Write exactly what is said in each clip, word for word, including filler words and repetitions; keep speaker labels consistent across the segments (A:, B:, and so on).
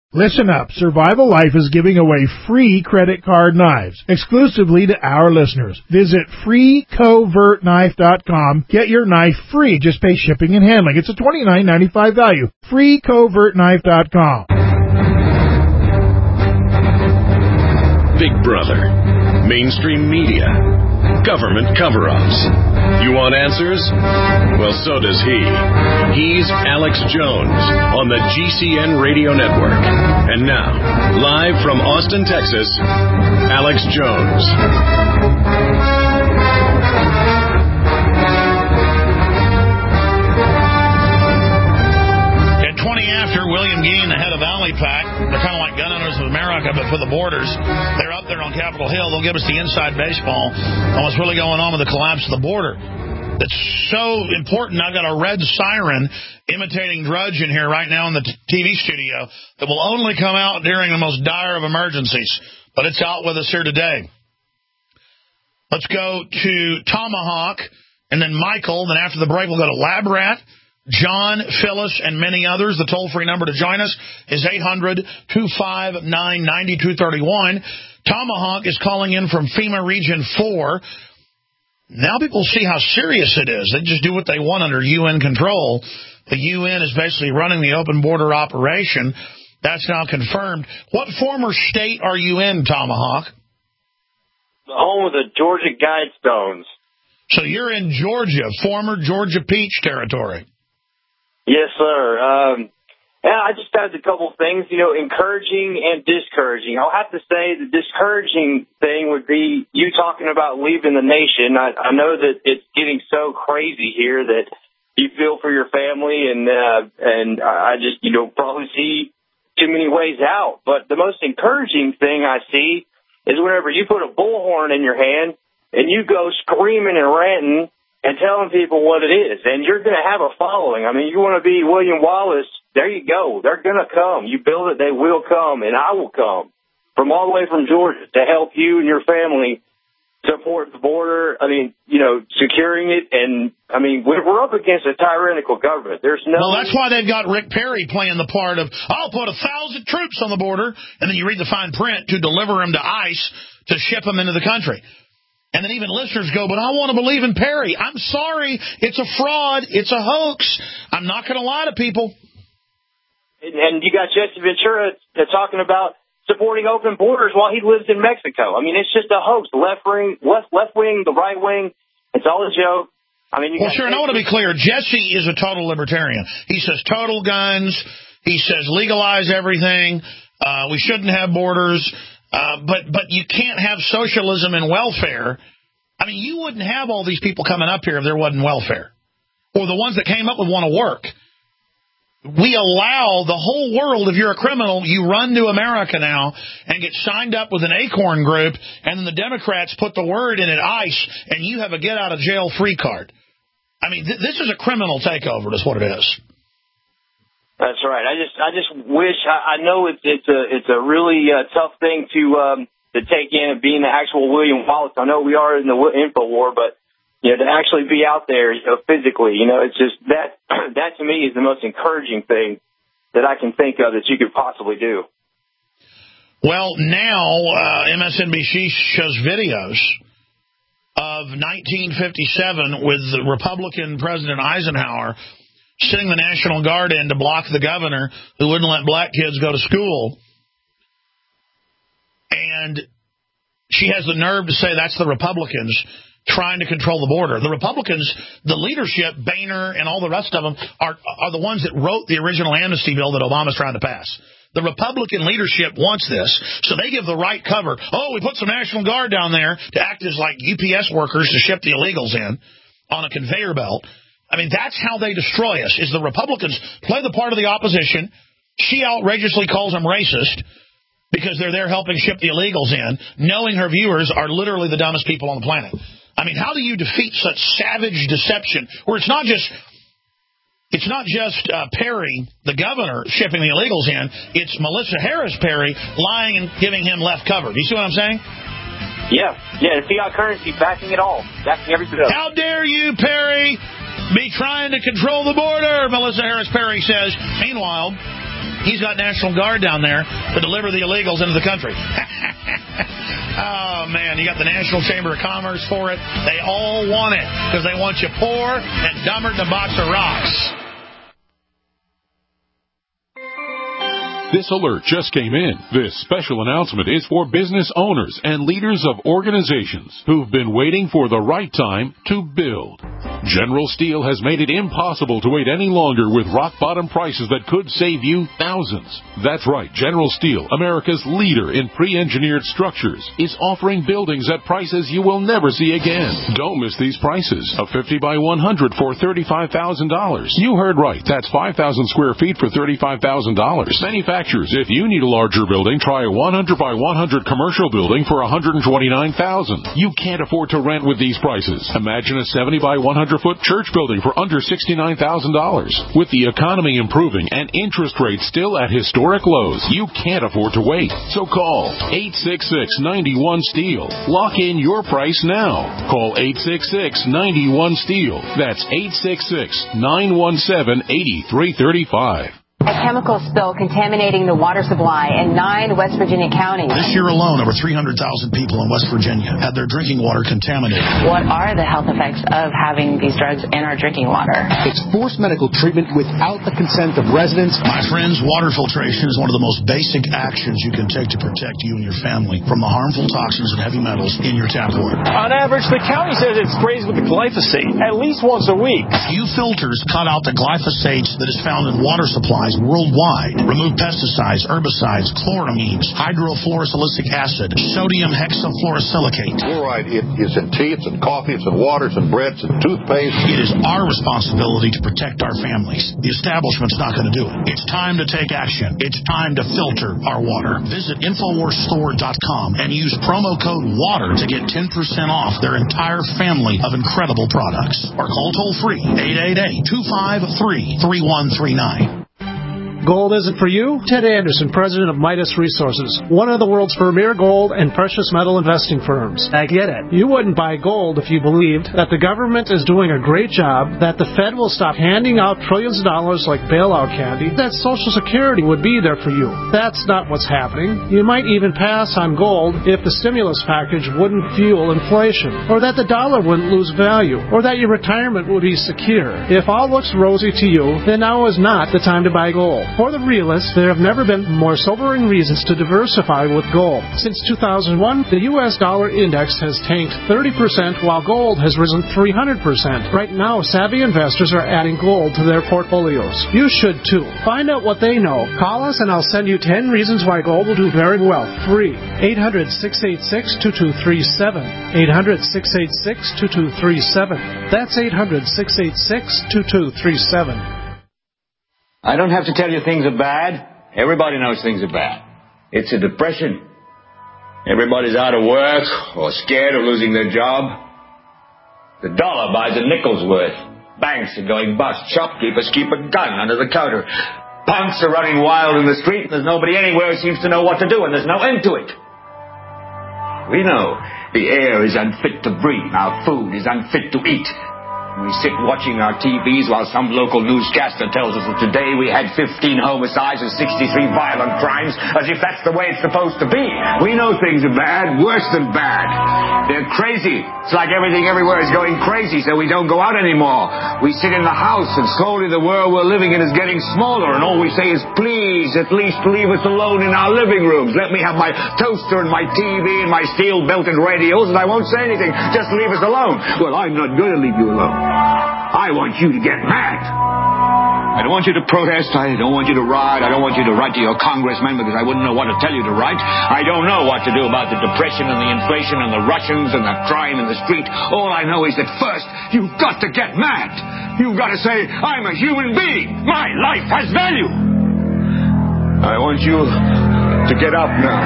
A: Listen up. Survival Life is giving away free credit card knives exclusively to our listeners. Visit free covert knife dot com. Get your knife free. Just pay shipping and handling. It's a twenty-nine ninety-five value. free covert knife dot com.
B: Big Brother, mainstream media, government cover-ups. You want answers? Well, so does he. He's Alex Jones on the G C N Radio Network. And now, live from Austin, Texas, Alex Jones.
C: At twenty after, William Gein, the head of Valley Pack, they're kind of like gun owners of America, but for the borders. They're up there on Capitol Hill. They'll give us the inside baseball on what's really going on with the collapse of the border. It's so important. I've got a red siren imitating Drudge in here right now in the T V studio that will only come out during the most dire of emergencies. But it's out with us here today. Let's go to Tomahawk and then Michael. Then after the break, we'll go to Lab Rat, John, Phyllis, and many others. The toll-free number to join us is eight hundred, two five nine, nine two three one. Tomahawk is calling in from FEMA Region four. Now people see how serious it is. They just do what they want under U N control. The U N is basically running the open border operation. That's now confirmed. What former state are you in, Tomahawk?
D: The home of the Georgia Guidestones.
C: So you're in Georgia, former Georgia Peach territory.
D: Yes, sir. Um, yeah, I just had a couple things, you know, encouraging and discouraging. I'll have to say the discouraging thing would be you talking about leaving the nation. I, I know that it's getting so crazy here that you feel for your family, and uh, and I just, you know, probably see too many ways out. But the most encouraging thing I see is whenever you put a bullhorn in your hand and you go screaming and ranting and telling people what it is, and you're going to have a following. I mean, you want to be William Wallace, there you go. They're going to come. You build it, they will come, and I will come from all the way from Georgia to help you and your family support the border. I mean, you know, securing it, and, I mean, we're up against a tyrannical government. There's no...
C: Well, that's why they've got Rick Perry playing the part of, I'll put a thousand troops on the border, and then you read the fine print to deliver them to ICE to ship them into the country. And then even listeners go, but I want to believe in Perry. I'm sorry. It's a fraud. It's a hoax. I'm not going to lie to people.
D: And, and you got Jesse Ventura talking about supporting open borders while he lives in Mexico. I mean, it's just a hoax. Left wing, left, left wing, the right wing. It's all a joke. I mean, you
C: well, sure, and I want to be clear. Jesse is a total libertarian. He says total guns. He says legalize everything. Uh, we shouldn't have borders. Uh, but but you can't have socialism and welfare. I mean, you wouldn't have all these people coming up here if there wasn't welfare. Or the ones that came up would want to work. We allow the whole world, if you're a criminal, you run to America now and get signed up with an ACORN group, and then the Democrats put the word in at ICE, and you have a get-out-of-jail-free card. I mean, th- this is a criminal takeover, is what it is.
D: That's right. I just, I just wish. I, I know it's, it's a, it's a really uh, tough thing to, um, to take in, being the actual William Wallace. I know we are in the info war, but you know, to actually be out there, you know, physically, you know, it's just that. That to me is the most encouraging thing that I can think of that you could possibly do.
C: Well, now uh, M S N B C shows videos of nineteen fifty-seven with the Republican President Eisenhower sending the National Guard in to block the governor who wouldn't let black kids go to school. And she has the nerve to say that's the Republicans trying to control the border. The Republicans, the leadership, Boehner and all the rest of them, are, are the ones that wrote the original amnesty bill that Obama's trying to pass. The Republican leadership wants this, so they give the right cover. Oh, we put some National Guard down there to act as like U P S workers to ship the illegals in on a conveyor belt. I mean, that's how they destroy us, is the Republicans play the part of the opposition. She outrageously calls them racist because they're there helping ship the illegals in, knowing her viewers are literally the dumbest people on the planet. I mean, how do you defeat such savage deception where it's not just it's not just uh, Perry, the governor, shipping the illegals in. It's Melissa Harris Perry lying and giving him left cover. Do you see what I'm saying?
D: Yeah. Yeah, the fiat currency backing it all, backing everything up.
C: How dare you, Perry, be trying to control the border, Melissa Harris Perry says. Meanwhile, he's got National Guard down there to deliver the illegals into the country. Oh, man, you got the National Chamber of Commerce for it. They all want it because they want you poor and dumber than a box of rocks.
E: This alert just came in. This special announcement is for business owners and leaders of organizations who've been waiting for the right time to build. General Steel has made it impossible to wait any longer with rock-bottom prices that could save you thousands. That's right, General Steel, America's leader in pre-engineered structures, is offering buildings at prices you will never see again. Don't miss these prices. A fifty by one hundred for thirty-five thousand dollars. You heard right. That's five thousand square feet for thirty-five thousand dollars. Manufacturers, if you need a larger building, try a one hundred by one hundred commercial building for one hundred twenty-nine thousand dollars. You can't afford to rent with these prices. Imagine a seventy by one hundred foot church building for under sixty-nine thousand dollars. With the economy improving and interest rates still at historic lows, you can't afford to wait. So call eight six six, nine one, STEEL. Lock in your price now. Call eight six six, nine one, STEEL. That's eight six six, nine one seven, eight three three five.
F: A chemical spill contaminating the water supply in nine West Virginia counties.
C: This year alone, over three hundred thousand people in West Virginia had their drinking water contaminated.
F: What are the health effects of having these drugs in our drinking water?
G: It's forced medical treatment without the consent of residents.
C: My friends, water filtration is one of the most basic actions you can take to protect you and your family from the harmful toxins and heavy metals in your tap water.
H: On average, the county says it sprays with the glyphosate at least once a week.
C: Few filters cut out the glyphosate that is found in water supplies worldwide. Remove pesticides, herbicides, chloramines, hydrofluorosilicic acid, sodium hexafluorosilicate.
I: Fluoride it is in tea, it's in coffee, it's in water, it's in bread, it's in toothpaste.
C: It is our responsibility to protect our families. The establishment's not going to do it. It's time to take action. It's time to filter our water. Visit infowars store dot com and use promo code WATER to get ten percent off their entire family of incredible products. Or call toll-free eight eight eight, two five three, three one three nine.
J: Gold isn't for you? Ted Anderson, president of Midas Resources, one of the world's premier gold and precious metal investing firms. I get it. You wouldn't buy gold if you believed that the government is doing a great job, that the Fed will stop handing out trillions of dollars like bailout candy, that Social Security would be there for you. That's not what's happening. You might even pass on gold if the stimulus package wouldn't fuel inflation, or that the dollar wouldn't lose value, or that your retirement would be secure. If all looks rosy to you, then now is not the time to buy gold. For the realists, there have never been more sobering reasons to diversify with gold. Since two thousand one, the U S dollar index has tanked thirty percent while gold has risen three hundred percent. Right now, savvy investors are adding gold to their portfolios. You should too. Find out what they know. Call us and I'll send you ten reasons why gold will do very well. Free. eight hundred, six eight six, two two three seven. eight hundred, six eight six, two two three seven. That's eight hundred, six eight six, two two three seven.
K: I don't have to tell you things are bad. Everybody knows things are bad. It's a depression. Everybody's out of work or scared of losing their job. The dollar buys a nickel's worth. Banks are going bust. Shopkeepers keep a gun under the counter. Punks are running wild in the street, and there's nobody anywhere who seems to know what to do, and there's no end to it. We know the air is unfit to breathe. Our food is unfit to eat. We sit watching our T Vs while some local newscaster tells us that today we had fifteen homicides and sixty-three violent crimes, as if that's the way it's supposed to be. We know things are bad, worse than bad. They're crazy. It's like everything everywhere is going crazy, so we don't go out anymore. We sit in the house, and slowly the world we're living in is getting smaller, and all we say is, please, at least leave us alone in our living rooms. Let me have my toaster and my T V and my steel-belted radios, and I won't say anything. Just leave us alone. Well, I'm not going to leave you alone. I want you to get mad. I don't want you to protest. I don't want you to riot. I don't want you to write to your congressman because I wouldn't know what to tell you to write. I don't know what to do about the depression and the inflation and the Russians and the crime in the street. All I know is that first, you've got to get mad. You've got to say, I'm a human being. My life has value. I want you to get up now.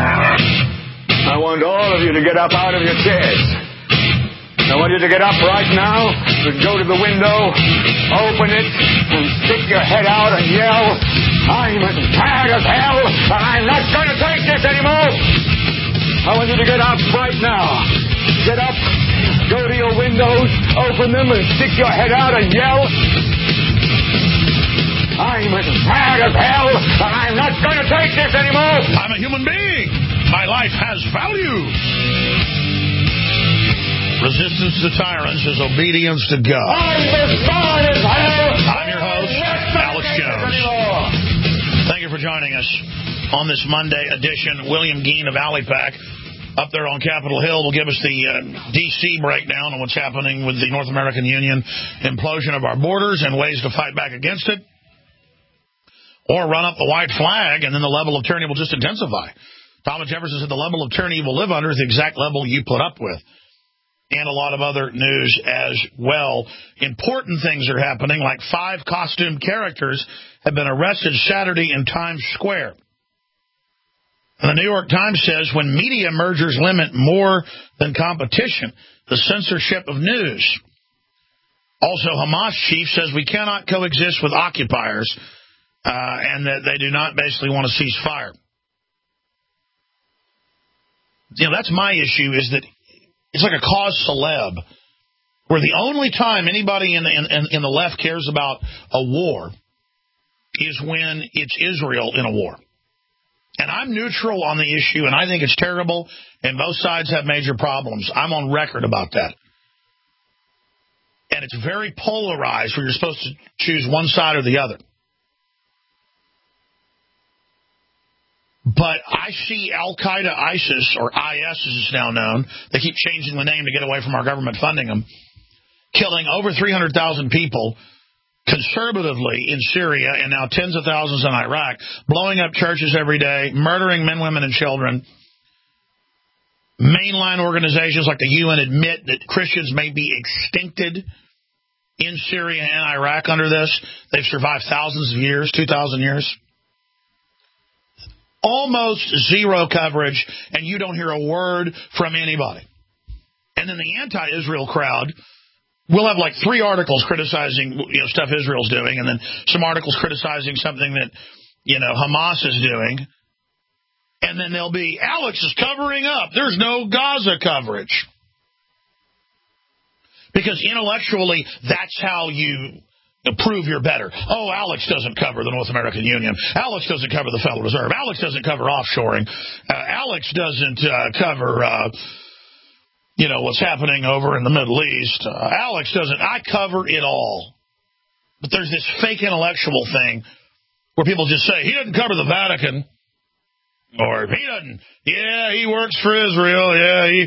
K: I want all of you to get up out of your chairs. I want you to get up right now and go to the window, open it, and stick your head out and yell, I'm as mad as hell, and I'm not going to take this anymore. I want you to get up right now. Get up, go to your windows, open them, and stick your head out and yell, I'm as mad as hell, and I'm not going to take this anymore.
C: I'm a human being. My life has value. Resistance to tyrants is obedience to God.
K: I'm as mad as hell.
C: I'm your host, Alex Jones. Thank you for joining us on this Monday edition. William Geen of Alipac up there on Capitol Hill will give us the uh, D C breakdown on what's happening with the North American Union, implosion of our borders, and ways to fight back against it. Or run up the white flag, and then the level of tyranny will just intensify. Thomas Jefferson said the level of tyranny you will live under is the exact level you put up with. And a lot of other news as well. Important things are happening, like five costumed characters have been arrested Saturday in Times Square. And the New York Times says when media mergers limit more than competition, the censorship of news. Also, Hamas chief says we cannot coexist with occupiers, uh, and that they do not basically want to cease fire. You know, that's my issue, is that it's like a cause celeb, where the only time anybody in, in, in the left cares about a war is when it's Israel in a war. And I'm neutral on the issue, and I think it's terrible, and both sides have major problems. I'm on record about that. And it's very polarized, where you're supposed to choose one side or the other. But I see Al-Qaeda, ISIS, or I S as it's now known, they keep changing the name to get away from our government funding them, killing over three hundred thousand people conservatively in Syria, and now tens of thousands in Iraq, blowing up churches every day, murdering men, women, and children. Mainline organizations like the U N admit that Christians may be extincted in Syria and Iraq under this. They've survived thousands of years, two thousand years. Almost zero coverage, and you don't hear a word from anybody. And then the anti-Israel crowd, we'll have like three articles criticizing, you know, stuff Israel's doing, and then some articles criticizing something that, you know, Hamas is doing. And then there'll be, Alex is covering up. There's no Gaza coverage. Because intellectually, that's how you prove you're better. Oh, Alex doesn't cover the North American Union. Alex doesn't cover the Federal Reserve. Alex doesn't cover offshoring. Uh, Alex doesn't uh, cover... Uh, You know, what's happening over in the Middle East. Uh, Alex doesn't. I cover it all. But there's this fake intellectual thing where people just say, he doesn't cover the Vatican. Or he doesn't. Yeah, he works for Israel. Yeah, he.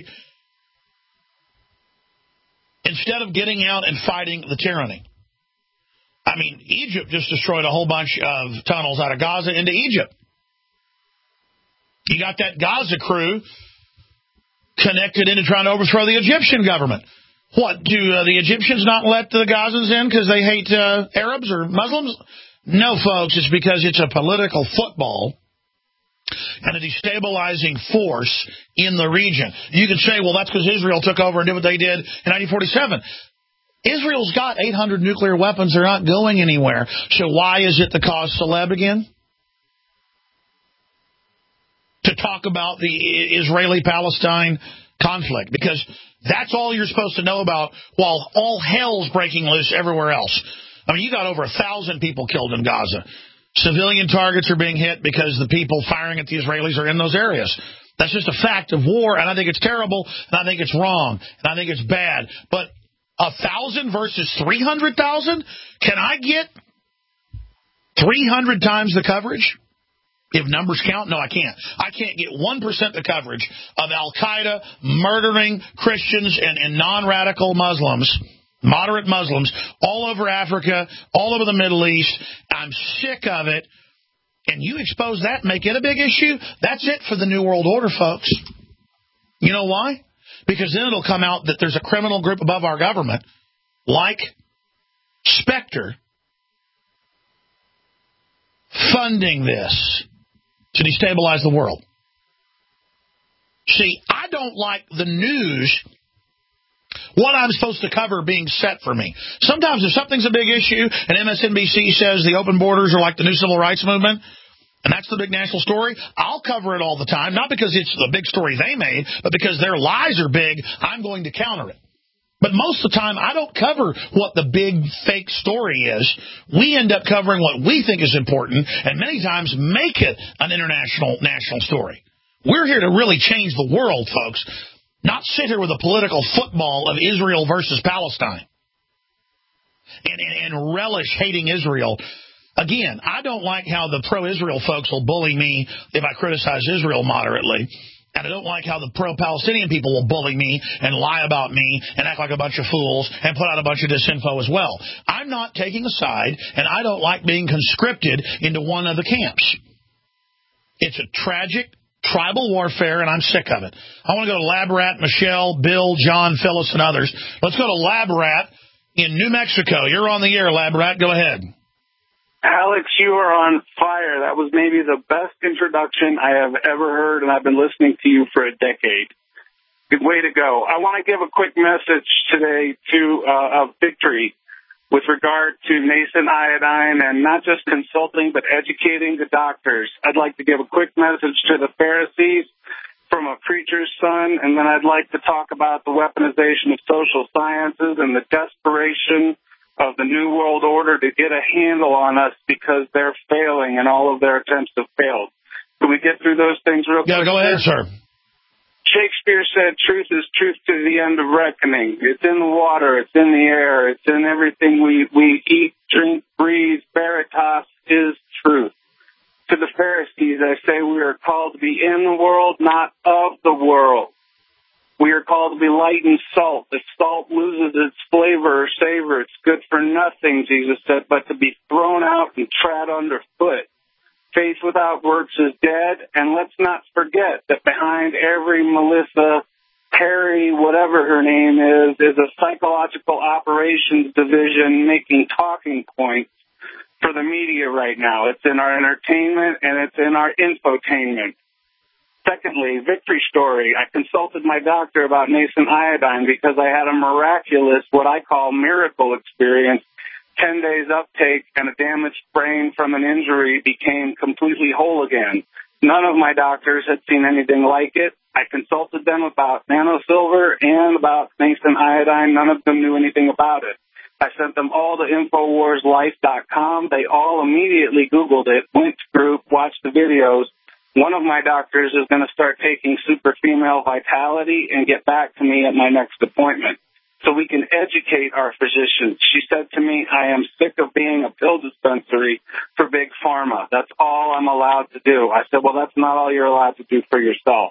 C: Instead of getting out and fighting the tyranny. I mean, Egypt just destroyed a whole bunch of tunnels out of Gaza into Egypt. You got that Gaza crew connected into trying to overthrow the Egyptian government. What, do uh, the Egyptians not let the Gazans in because they hate uh, Arabs or Muslims? No, folks, it's because it's a political football and a destabilizing force in the region. You could say, well, that's because Israel took over and did what they did in nineteen forty-seven. Israel's got eight hundred nuclear weapons. They're not going anywhere. So why is it the cause celeb again? To talk about the Israeli-Palestine conflict, because that's all you're supposed to know about while all hell's breaking loose everywhere else. I mean, you got over a thousand people killed in Gaza. Civilian targets are being hit because the people firing at the Israelis are in those areas. That's just a fact of war, and I think it's terrible, and I think it's wrong, and I think it's bad. But a thousand versus three hundred thousand? Can I get three hundred times the coverage? If numbers count, no, I can't. I can't get one percent the coverage of Al-Qaeda murdering Christians and, and non-radical Muslims, moderate Muslims, all over Africa, all over the Middle East. I'm sick of it. And you expose that and make it a big issue, that's it for the New World Order, folks. You know why? Because then it'll come out that there's a criminal group above our government, like Spectre, funding this to destabilize the world. See, I don't like the news, what I'm supposed to cover being set for me. Sometimes if something's a big issue and M S N B C says the open borders are like the new civil rights movement, and that's the big national story, I'll cover it all the time, not because it's the big story they made, but because their lies are big, I'm going to counter it. But most of the time, I don't cover what the big fake story is. We end up covering what we think is important, and many times make it an international, national story. We're here to really change the world, folks, not sit here with a political football of Israel versus Palestine and, and, and relish hating Israel. Again, I don't like how the pro-Israel folks will bully me if I criticize Israel moderately. And I don't like how the pro-Palestinian people will bully me and lie about me and act like a bunch of fools and put out a bunch of disinfo as well. I'm not taking a side, and I don't like being conscripted into one of the camps. It's a tragic tribal warfare, and I'm sick of it. I want to go to Lab Rat, Michelle, Bill, John, Phyllis, and others. Let's go to Lab Rat in New Mexico. You're on the air, Lab Rat. Go ahead.
L: Alex, you are on fire. That was maybe the best introduction I have ever heard, and I've been listening to you for a decade. Good way to go. I want to give a quick message today to uh, of victory with regard to nascent iodine and not just consulting but educating the doctors. I'd like to give a quick message to the Pharisees from a preacher's son, and then I'd like to talk about the weaponization of social sciences and the desperation of the New World Order to get a handle on us because they're failing and all of their attempts have failed. Can we get through those things real quick?
C: Yeah, go ahead, sir.
L: Shakespeare said truth is truth to the end of reckoning. It's in the water. It's in the air. It's in everything we, we eat, drink, breathe. Veritas is truth. To the Pharisees, I say we are called to be in the world, not of the world. We are called to be light and salt. If salt loses its flavor or savor, it's good for nothing, Jesus said, but to be thrown out and trod underfoot. Faith without works is dead, and let's not forget that behind every Melissa, Perry, whatever her name is, is a psychological operations division making talking points for the media right now. It's in our entertainment, and it's in our infotainment. Secondly, victory story. I consulted my doctor about nascent iodine because I had a miraculous, what I call miracle experience. Ten days uptake and a damaged brain from an injury became completely whole again. None of my doctors had seen anything like it. I consulted them about nanosilver and about nascent iodine. None of them knew anything about it. I sent them all to infowars life dot com. They all immediately Googled it, went to group, watched the videos. One of my doctors is going to start taking Super Female Vitality and get back to me at my next appointment so we can educate our physicians. She said to me, I am sick of being a pill dispensary for Big Pharma. That's all I'm allowed to do. I said, well, that's not all you're allowed to do for yourself.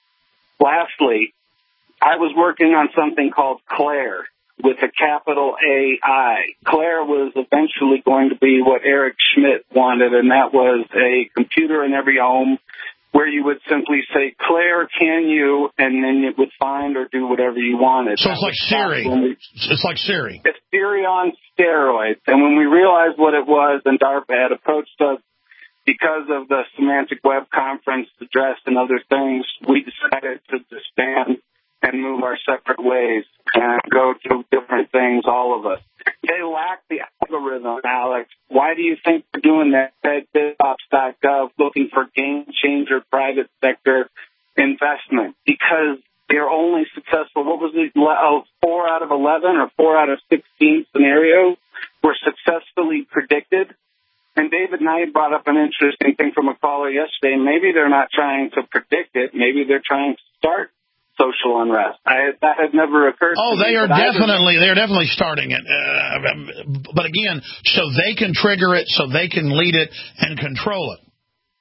L: Lastly, I was working on something called Claire with a capital A I. Claire was eventually going to be what Eric Schmidt wanted, and that was a computer in every home where you would simply say, Claire, can you, and then it would find or do whatever you wanted.
C: So it's like Siri. We, it's like Siri.
L: It's Siri on steroids. And when we realized what it was, and DARPA had approached us because of the Semantic Web Conference address and other things, we decided to disband and move our separate ways and go to different things, all of us. They lack the algorithm, Alex. Why do you think they're doing that at BitOps dot gov looking for game-changer private sector investment? Because they're only successful, what was it, four out of eleven or four out of sixteen scenarios were successfully predicted? And David Knight brought up an interesting thing from a caller yesterday. Maybe they're not trying to predict it. Maybe they're trying to start social unrest. I, that had never occurred
C: oh,
L: to me.
C: Oh, they are definitely they're definitely starting it. Uh, but again, so they can trigger it, so they can lead it and control it.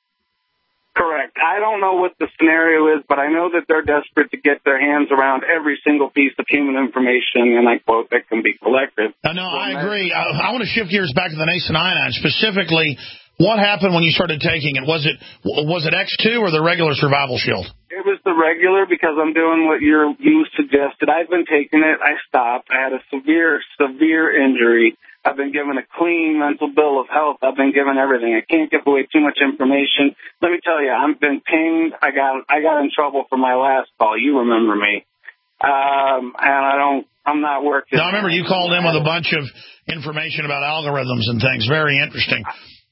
L: Correct. I don't know what the scenario is, but I know that they're desperate to get their hands around every single piece of human information, and I quote, that can be collected.
C: Uh, no, I agree. I, I want to shift gears back to the nascent iodine. Specifically, what happened when you started taking it? Was it was it X two or the regular survival shield?
L: It was the regular because I'm doing what you're, you suggested. I've been taking it. I stopped. I had a severe, severe injury. I've been given a clean mental bill of health. I've been given everything. I can't give away too much information. Let me tell you, I've been pinged. I got I got in trouble for my last call. You remember me. Um, and I don't, I'm not working.
C: No, I remember you called in with a bunch of information about algorithms and things. Very interesting.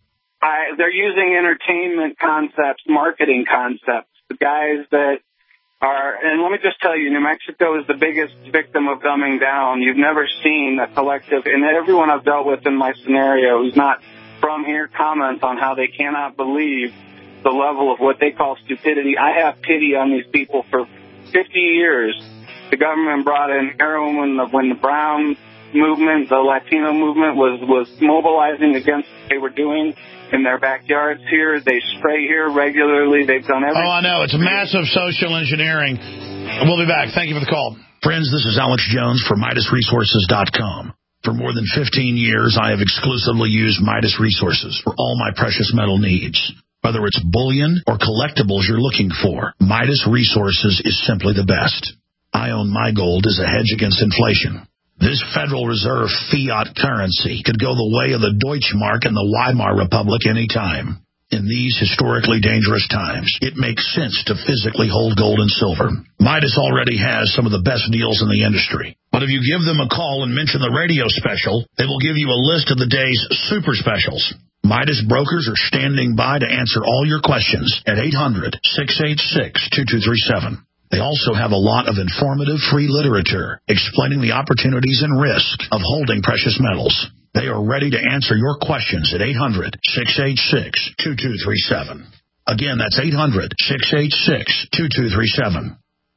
L: I, they're using entertainment concepts, marketing concepts. The guys that are, and let me just tell you, New Mexico is the biggest victim of dumbing down. You've never seen a collective, and everyone I've dealt with in my scenario who's not from here comments on how they cannot believe the level of what they call stupidity. I have pity on these people. For fifty years, the government brought in heroin when the, when the Brown movement, the Latino movement, was, was mobilizing against what they were doing in their backyards here. They spray here regularly. They've done everything.
C: Oh, I know. It's massive social engineering. We'll be back. Thank you for the call. Friends, this is Alex Jones for Midas Resources dot com. For more than fifteen years, I have exclusively used Midas Resources for all my precious metal needs. Whether it's bullion or collectibles you're looking for, Midas Resources is simply the best. I own my gold as a hedge against inflation. This Federal Reserve fiat currency could go the way of the Deutschmark and the Weimar Republic any time. In these historically dangerous times, it makes sense to physically hold gold and silver. Midas already has some of the best deals in the industry. But if you give them a call and mention the radio special, they will give you a list of the day's super specials. Midas brokers are standing by to answer all your questions at eight hundred, six eight six, two two three seven. They also have a lot of informative free literature explaining the opportunities and risks of holding precious metals. They are ready to answer your questions at eight hundred, six eight six, two two three seven. Again, that's eight hundred, six eight six, two two three seven.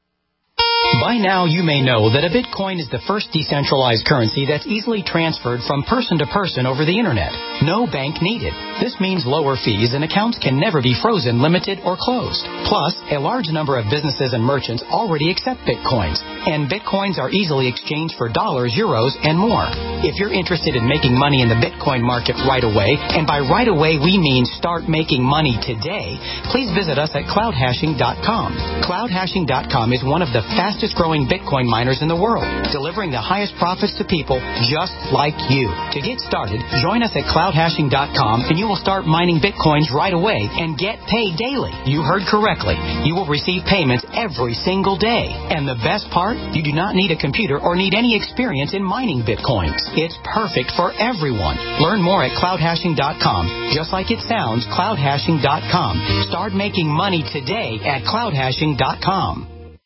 M: By now, you may know that a Bitcoin is the first decentralized currency that's easily transferred from person to person over the Internet. No bank needed. This means lower fees and accounts can never be frozen, limited, or closed. Plus, a large number of businesses and merchants already accept Bitcoins, and Bitcoins are easily exchanged for dollars, euros, and more. If you're interested in making money in the Bitcoin market right away, and by right away we mean start making money today, please visit us at cloud hashing dot com. cloud hashing dot com is one of the fastest growing Bitcoin miners in the world, delivering the highest profits to people just like you. To get started, join us at cloud hashing dot com and you will start mining Bitcoins right away and get paid daily. You heard correctly. You will receive payments every single day. And the best part, you do not need a computer or need any experience in mining Bitcoins. It's perfect for everyone. Learn more at cloud hashing dot com. Just like it sounds, cloud hashing dot com. Start making money today at cloud hashing dot com.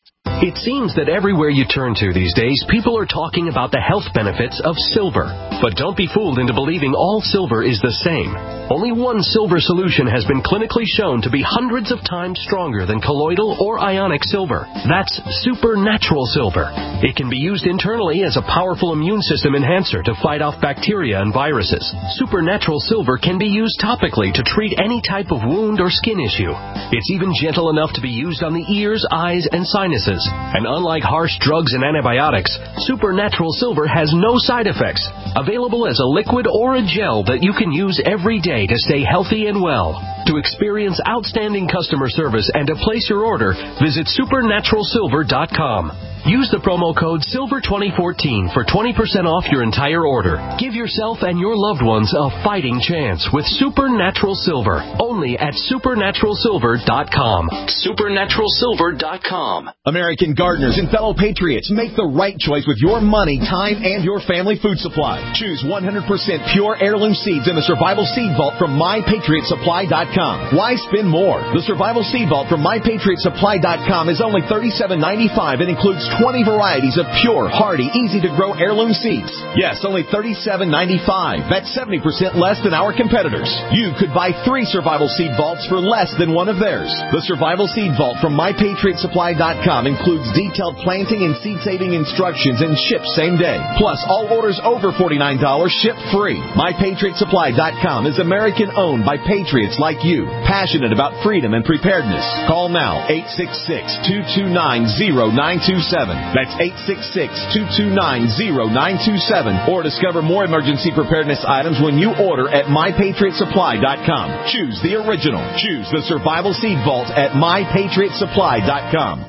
N: It seems that everywhere you turn to these days, people are talking about the health benefits of silver. But don't be fooled into believing all silver is the same. Only one silver solution has been clinically shown to be hundreds of times stronger than colloidal or ionic silver. That's supernatural silver. It can be used internally as a powerful immune system enhancer to fight off bacteria and viruses. Supernatural silver can be used topically to treat any type of wound or skin issue. It's even gentle enough to be used on the ears, eyes, and sinuses. And unlike harsh drugs and antibiotics, supernatural silver has no side effects. Available as a liquid or a gel that you can use every day to stay healthy and well. To experience outstanding customer service and to place your order, visit supernatural silver dot com. Use the promo code silver twenty fourteen for twenty percent off your entire order. Give yourself and your loved ones a fighting chance with Supernatural Silver. Only at supernatural silver dot com. supernatural silver dot com.
O: American gardeners and fellow patriots, make the right choice with your money, time, and your family food supply. Choose one hundred percent pure heirloom seeds in the Survival Seed Vault from my patriot supply dot com. Why spend more? The Survival Seed Vault from my patriot supply dot com is only thirty-seven ninety-five and includes twenty varieties of pure, hardy, easy-to-grow heirloom seeds. Yes, only thirty-seven ninety-five. That's seventy percent less than our competitors. You could buy three Survival Seed Vaults for less than one of theirs. The Survival Seed Vault from my patriot supply dot com includes detailed planting and seed-saving instructions and ships same day. Plus, all orders over forty-nine dollars ship free. my patriot supply dot com is American-owned by patriots like you, passionate about freedom and preparedness. Call now, eight six six, two two nine, zero nine two seven. That's eight six six, two two nine, zero nine two seven. Or discover more emergency preparedness items when you order at my patriot supply dot com. Choose the original. Choose the Survival Seed Vault at my patriot supply dot com.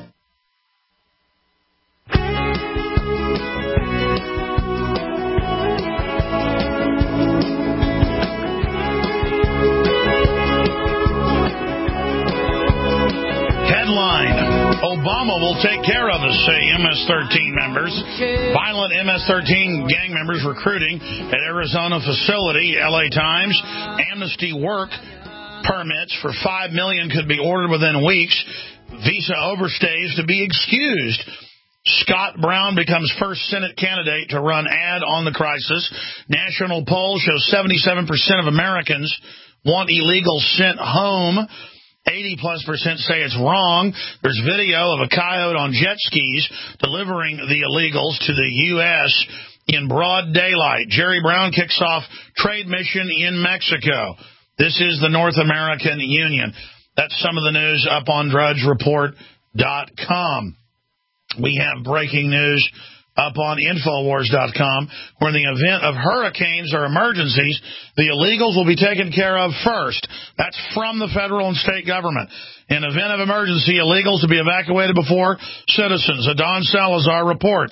C: Obama will take care of us, say M S thirteen members. Violent M S thirteen gang members recruiting at Arizona facility, L A Times. Amnesty Work permits for five million could be ordered within weeks. Visa overstays to be excused. Scott Brown becomes first Senate candidate to run ad on the crisis. National poll shows seventy-seven percent of Americans want illegals sent home. eighty plus percent say it's wrong. There's video of a coyote on jet skis delivering the illegals to the U S in broad daylight. Jerry Brown kicks off trade mission in Mexico. This is the North American Union. That's some of the news up on drudge report dot com. We have breaking news up on infowars dot com, where in the event of hurricanes or emergencies, the illegals will be taken care of first. That's from the federal and state government. In event of emergency, illegals to be evacuated before citizens. Adon Salazar reports.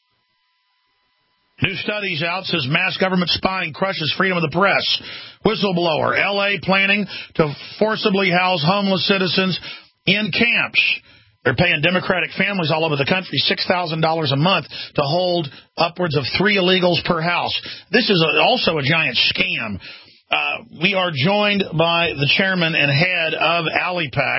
C: New studies out says mass government spying crushes freedom of the press. Whistleblower. L A planning to forcibly house homeless citizens in camps. They're paying Democratic families all over the country six thousand dollars a month to hold upwards of three illegals per house. This is a, also a giant scam. Uh, we are joined by the chairman and head of AliPac,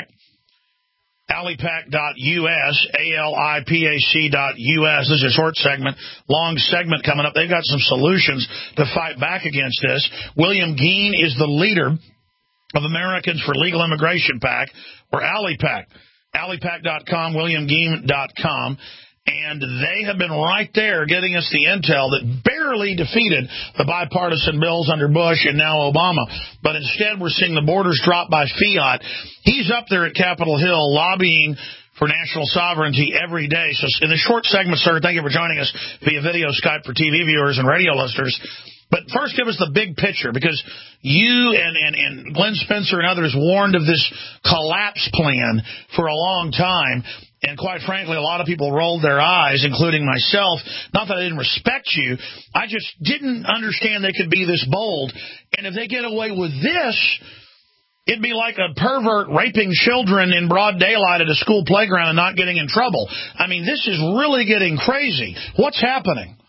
C: alipac dot U S, A L I P A C dot U S. This is a short segment, long segment coming up. They've got some solutions to fight back against this. William Geen is the leader of Americans for Legal Immigration PAC, or AliPac. alipac dot com, william geen dot com, and they have been right there getting us the intel that barely defeated the bipartisan bills under Bush and now Obama. But instead, we're seeing the borders drop by fiat. He's up there at Capitol Hill lobbying for national sovereignty every day. So in the short segment, sir, thank you for joining us via video Skype for T V viewers and radio listeners. But first, give us the big picture, because you and, and, and Glenn Spencer and others warned of this collapse plan for a long time. And quite frankly, a lot of people rolled their eyes, including myself. Not that I didn't respect you. I just didn't understand they could be this bold. And if they get away with this, it'd be like a pervert raping children in broad daylight at a school playground and not getting in trouble. I mean, this is really getting crazy. What's happening?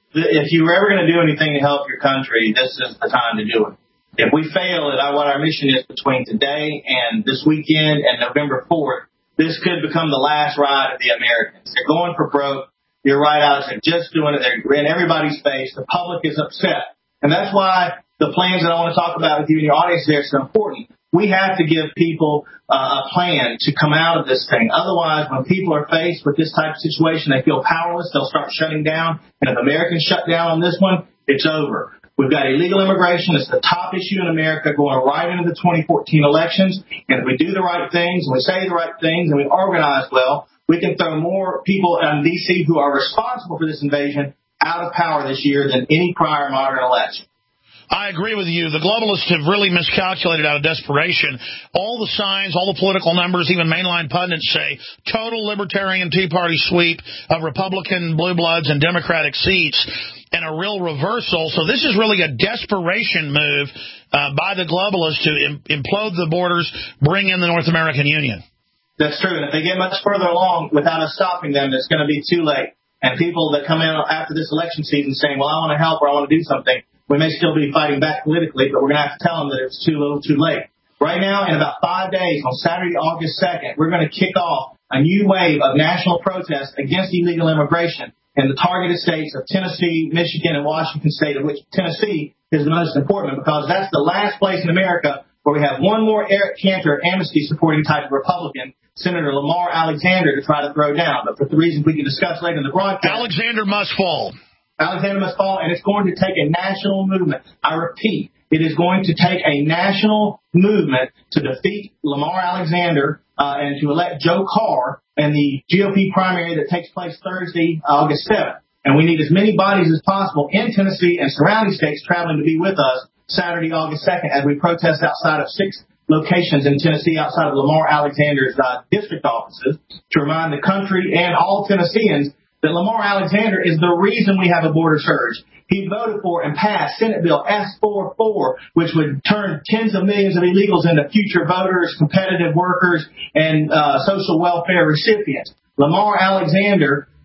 P: If you were ever going to do anything to help your country, this is the time to do it. If we fail at what our mission is between today and this weekend and November fourth, this could become the last ride of the Americans. They're going for broke. You're right, Alex. They're just doing it. They're in everybody's face. The public is upset. And that's why the plans that I want to talk about with you and your audience there are so important. We have to give people uh, a plan to come out of this thing. Otherwise, when people are faced with this type of situation, they feel powerless. They'll start shutting down. And if Americans shut down on this one, it's over. We've got illegal immigration. It's the top issue in America going right into the twenty fourteen elections. And if we do the right things and we say the right things and we organize well, we can throw more people in D C who are responsible for this invasion out of power this year than any prior modern election.
C: I agree with you. The globalists have really miscalculated out of desperation. All the signs, all the political numbers, even mainline pundits say total libertarian Tea Party sweep of Republican blue bloods and Democratic seats and a real reversal. So this is really a desperation move uh, by the globalists to im- implode the borders, bring in the North American Union.
P: That's true. And if they get much further along without us stopping them, it's going to be too late. And people that come in after this election season saying, well, I want to help or I want to do something, we may still be fighting back politically, but we're going to have to tell them that it's too little too late. Right now, in about five days, on Saturday, August second, we're going to kick off a new wave of national protests against illegal immigration in the targeted states of Tennessee, Michigan, and Washington State, of which Tennessee is the most important because that's the last place in America where we have one more Eric Cantor amnesty-supporting type of Republican, Senator Lamar Alexander, to try to throw down. But for the reasons we can discuss later in the broadcast,
C: Alexander must fall.
P: Alexander must fall, and it's going to take a national movement. I repeat, it is going to take a national movement to defeat Lamar Alexander uh, and to elect Joe Carr in the G O P primary that takes place Thursday, August seventh. And we need as many bodies as possible in Tennessee and surrounding states traveling to be with us Saturday, August second, as we protest outside of six locations in Tennessee outside of Lamar Alexander's uh, district offices to remind the country and all Tennesseans that Lamar Alexander is the reason we have a border surge. He voted for and passed Senate Bill S forty-four, which would turn tens of millions of illegals into future voters, competitive workers, and uh, social welfare recipients. Lamar Alexander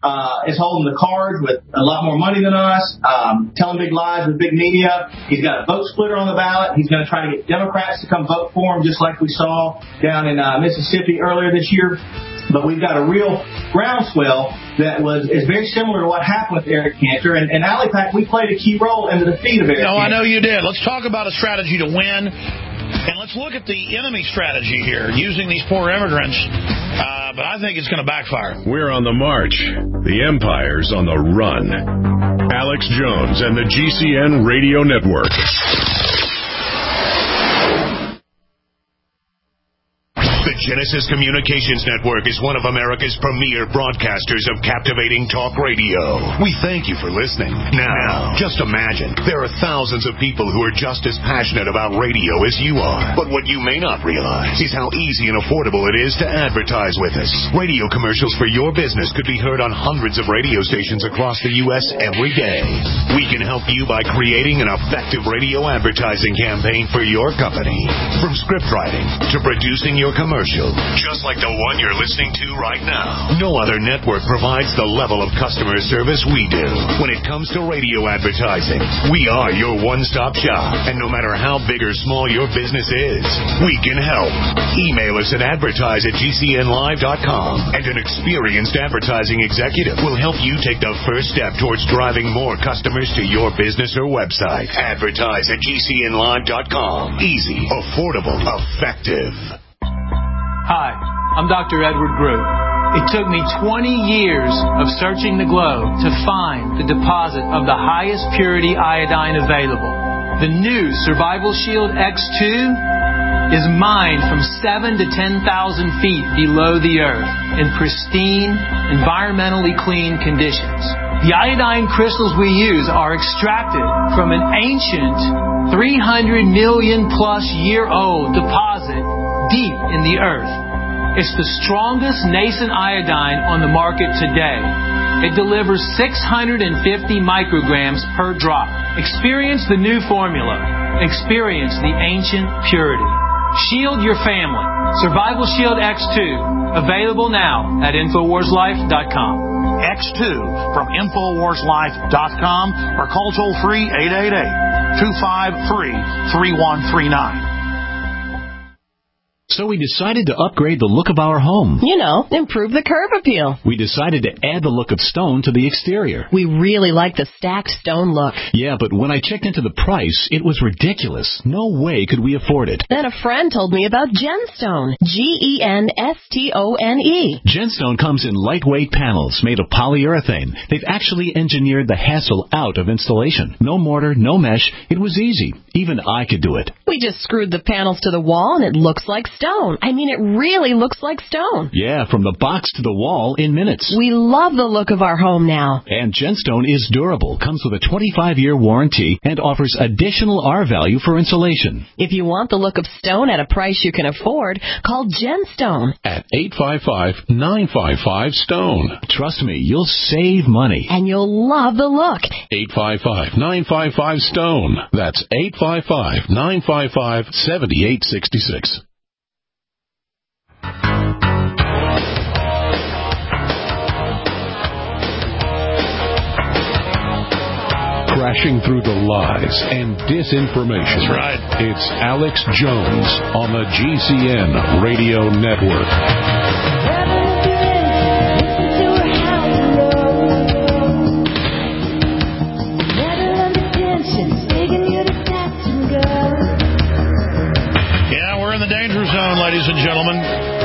P: uh, is holding the cards with a lot more money than us, um, telling big lies with big media. He's got a vote splitter on the ballot. He's going to try to get Democrats to come vote for him, just like we saw down in uh, Mississippi earlier this year. But we've got a real groundswell that was is very similar to what happened with Eric Cantor. And, and Allipac, we played a key role in the defeat of Eric
C: No,
P: Cantor.
C: I know you did. Let's talk about a strategy to win. And let's look at the enemy strategy here, using these poor immigrants. Uh, but I think it's going to backfire.
B: We're on the march. The empire's on the run. Alex Jones and the G C N Radio Network.
Q: The Genesis Communications Network is one of America's premier broadcasters of captivating talk radio. We thank you for listening. Now, just imagine, there are thousands of people who are just as passionate about radio as you are. But what you may not realize is how easy and affordable it is to advertise with us. Radio commercials for your business could be heard on hundreds of radio stations across the U S every day. We can help you by creating an effective radio advertising campaign for your company. From script writing to producing your commercial. Just like the one you're listening to right now. No other network provides the level of customer service we do. When it comes to radio advertising, we are your one-stop shop. And no matter how big or small your business is, we can help. Email us at advertise at G C N live dot com, and an experienced advertising executive will help you take the first step towards driving more customers to your business or website. Advertise at G C N live dot com. Easy, affordable, effective.
R: Hi, I'm Doctor Edward Groot. It took me twenty years of searching the globe to find the deposit of the highest purity iodine available. The new Survival Shield X two is mined from seven to ten thousand feet below the earth in pristine, environmentally clean conditions. The iodine crystals we use are extracted from an ancient three hundred million plus year old deposit deep in the earth. It's the strongest nascent iodine on the market today. It delivers six hundred fifty micrograms per drop. Experience the new formula. Experience the ancient purity. Shield your family. Survival Shield X two. Available now at Infowars Life dot com.
C: X two from Infowars Life dot com or call toll free eight eight eight, two five three, three one three nine.
S: So we decided to upgrade the look of our home.
T: You know, improve the curb appeal.
S: We decided to add the look of stone to the exterior.
T: We really like the stacked stone look.
S: Yeah, but when I checked into the price, it was ridiculous. No way could we afford it.
T: Then a friend told me about Genstone. G E N S T O N E.
S: Genstone comes in lightweight panels made of polyurethane. They've actually engineered the hassle out of installation. No mortar, no mesh. It was easy. Even I could do it.
T: We just screwed the panels to the wall and it looks like stone. I mean, it really looks like stone.
S: Yeah, from the box to the wall in minutes.
T: We love the look of our home now.
S: And Genstone is durable, comes with a twenty-five year warranty, and offers additional R value for insulation.
T: If you want the look of stone at a price you can afford, call Genstone
E: at eight five five, nine five five, STONE.
S: Trust me, you'll save money.
T: And you'll love the look.
E: eight five five, nine five five, STONE. That's eight five five, nine five five, seven eight six six. Crashing through the lies and disinformation.
C: That's right.
E: It's Alex Jones on the G C N Radio Network.
C: Yeah, we're in the danger zone, ladies and gentlemen.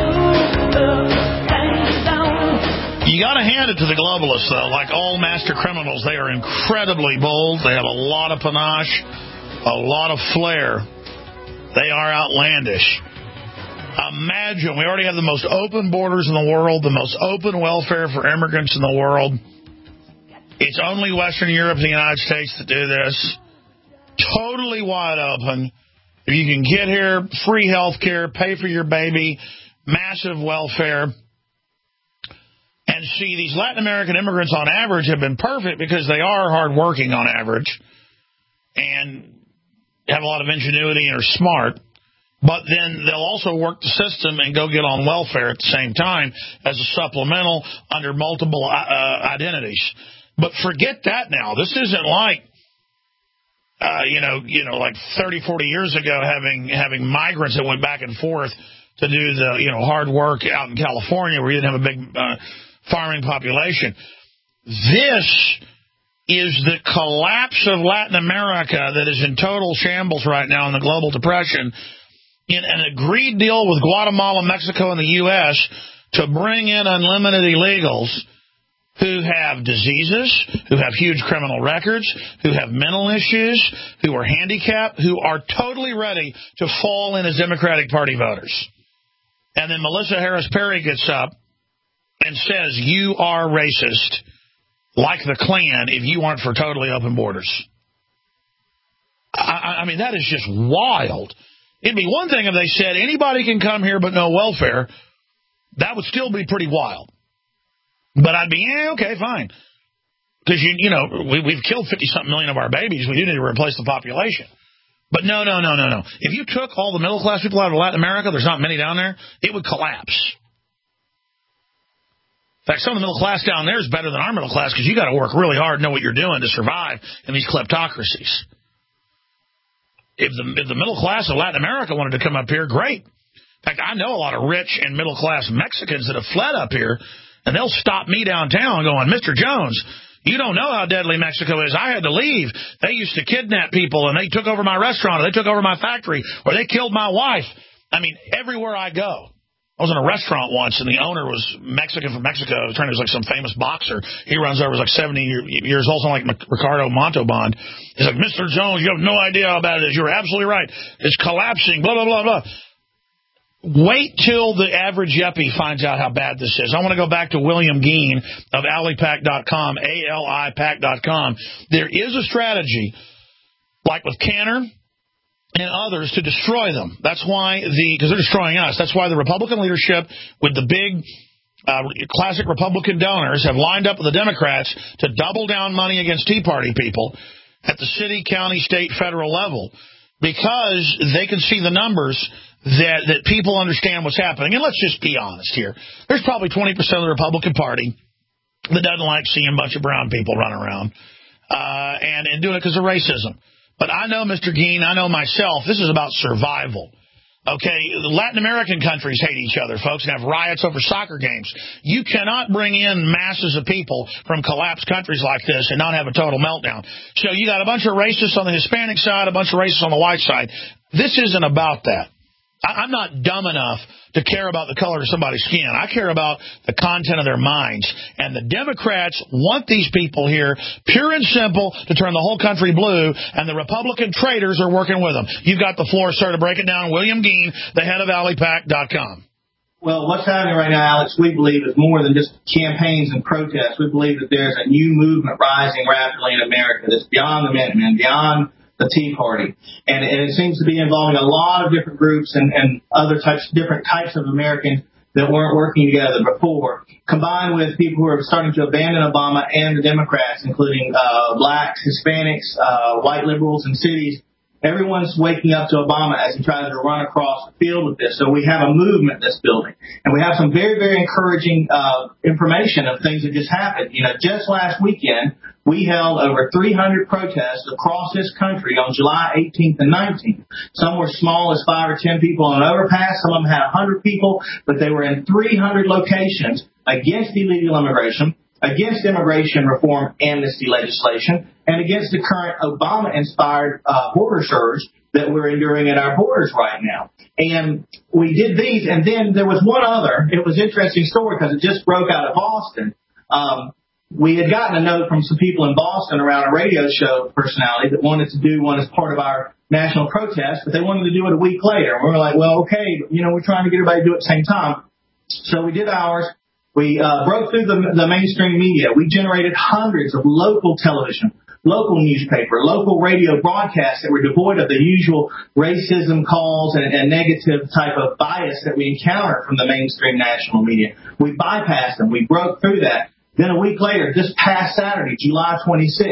C: You got to hand it to the globalists, though. Like all master criminals, they are incredibly bold. They have a lot of panache, a lot of flair. They are outlandish. Imagine, we already have the most open borders in the world, the most open welfare for immigrants in the world. It's only Western Europe and the United States that do this. Totally wide open. If you can get here, free health care, pay for your baby, massive welfare. And see, these Latin American immigrants on average have been perfect because they are hardworking on average and have a lot of ingenuity and are smart. But then they'll also work the system and go get on welfare at the same time as a supplemental under multiple uh, identities. But forget that now. This isn't like, uh, you know, you know, like thirty, forty years ago having having migrants that went back and forth to do the, you know, hard work out in California where you didn't have a big uh, farming population. This is the collapse of Latin America that is in total shambles right now in the global depression, in an agreed deal with Guatemala, Mexico, and the U S to bring in unlimited illegals who have diseases, who have huge criminal records, who have mental issues, who are handicapped, who are totally ready to fall in as Democratic Party voters. And then Melissa Harris Perry gets up and says, you are racist, like the Klan, if you aren't for totally open borders. I, I mean, that is just wild. It'd be one thing if they said anybody can come here but no welfare. That would still be pretty wild. But I'd be, yeah, okay, fine. Because, you, you know, we, we've killed fifty-something million of our babies. We do need to replace the population. But no, no, no, no, no. If you took all the middle-class people out of Latin America, there's not many down there, it would collapse. In fact, some of the middle class down there is better than our middle class because you got to work really hard and know what you're doing to survive in these kleptocracies. If the, if the middle class of Latin America wanted to come up here, great. In fact, I know a lot of rich and middle-class Mexicans that have fled up here, and they'll stop me downtown going, Mister Jones, you don't know how deadly Mexico is. I had to leave. They used to kidnap people, and they took over my restaurant, or they took over my factory, or they killed my wife. I mean, everywhere I go. I was in a restaurant once, and the owner was Mexican from Mexico. It was like some famous boxer. He runs over, was like seventy years old, something like Ricardo Montalban. He's like, Mister Jones, you have no idea how bad it is. You're absolutely right. It's collapsing, blah, blah, blah, blah. Wait till the average yuppie finds out how bad this is. I want to go back to William Geen of Alipac dot com, A L I pac dot com. There is a strategy, like with Canner and others, to destroy them. That's why the, because they're destroying us, that's why the Republican leadership with the big uh, classic Republican donors have lined up with the Democrats to double down money against Tea Party people at the city, county, state, federal level, because they can see the numbers that, that people understand what's happening. And let's just be honest here. There's probably twenty percent of the Republican Party that doesn't like seeing a bunch of brown people run around uh, and, and doing it because of racism. But I know, Mister Geen, I know myself, this is about survival. Okay, the Latin American countries hate each other, folks, and have riots over soccer games. You cannot bring in masses of people from collapsed countries like this and not have a total meltdown. So you got a bunch of racists on the Hispanic side, a bunch of racists on the white side. This isn't about that. I'm not dumb enough to care about the color of somebody's skin. I care about the content of their minds. And the Democrats want these people here, pure and simple, to turn the whole country blue, and the Republican traitors are working with them. You've got the floor, sir, to break it down. William Geen, the head of Alipac dot com.
P: Well, what's happening right now, Alex, we believe is more than just campaigns and protests. We believe that there's a new movement rising rapidly in America that's beyond the Minutemen, beyond the Tea Party. And, and it seems to be involving a lot of different groups and, and other types, different types of Americans that weren't working together before, combined with people who are starting to abandon Obama and the Democrats, including uh, blacks, Hispanics, uh, white liberals in cities. Everyone's waking up to Obama as he tries to run across the field with this. So we have a movement that's building. And we have some very, very encouraging uh, information of things that just happened. You know, just last weekend, we held over three hundred protests across this country on July eighteenth and nineteenth. Some were small as five or ten people on an overpass. Some of them had one hundred people, but they were in three hundred locations against illegal immigration, against immigration reform amnesty legislation, and against the current Obama-inspired uh, border surge that we're enduring at our borders right now. And we did these, and then there was one other. It was an interesting story because it just broke out of Boston. Um, we had gotten a note from some people in Boston around a radio show personality that wanted to do one as part of our national protest, but they wanted to do it a week later. And we were like, well, okay, you know, we're trying to get everybody to do it at the same time. So we did ours. We uh, broke through the, the mainstream media. We generated hundreds of local television, local newspaper, local radio broadcasts that were devoid of the usual racism calls and, and negative type of bias that we encounter from the mainstream national media. We bypassed them. We broke through that. Then a week later, this past Saturday, July twenty-sixth,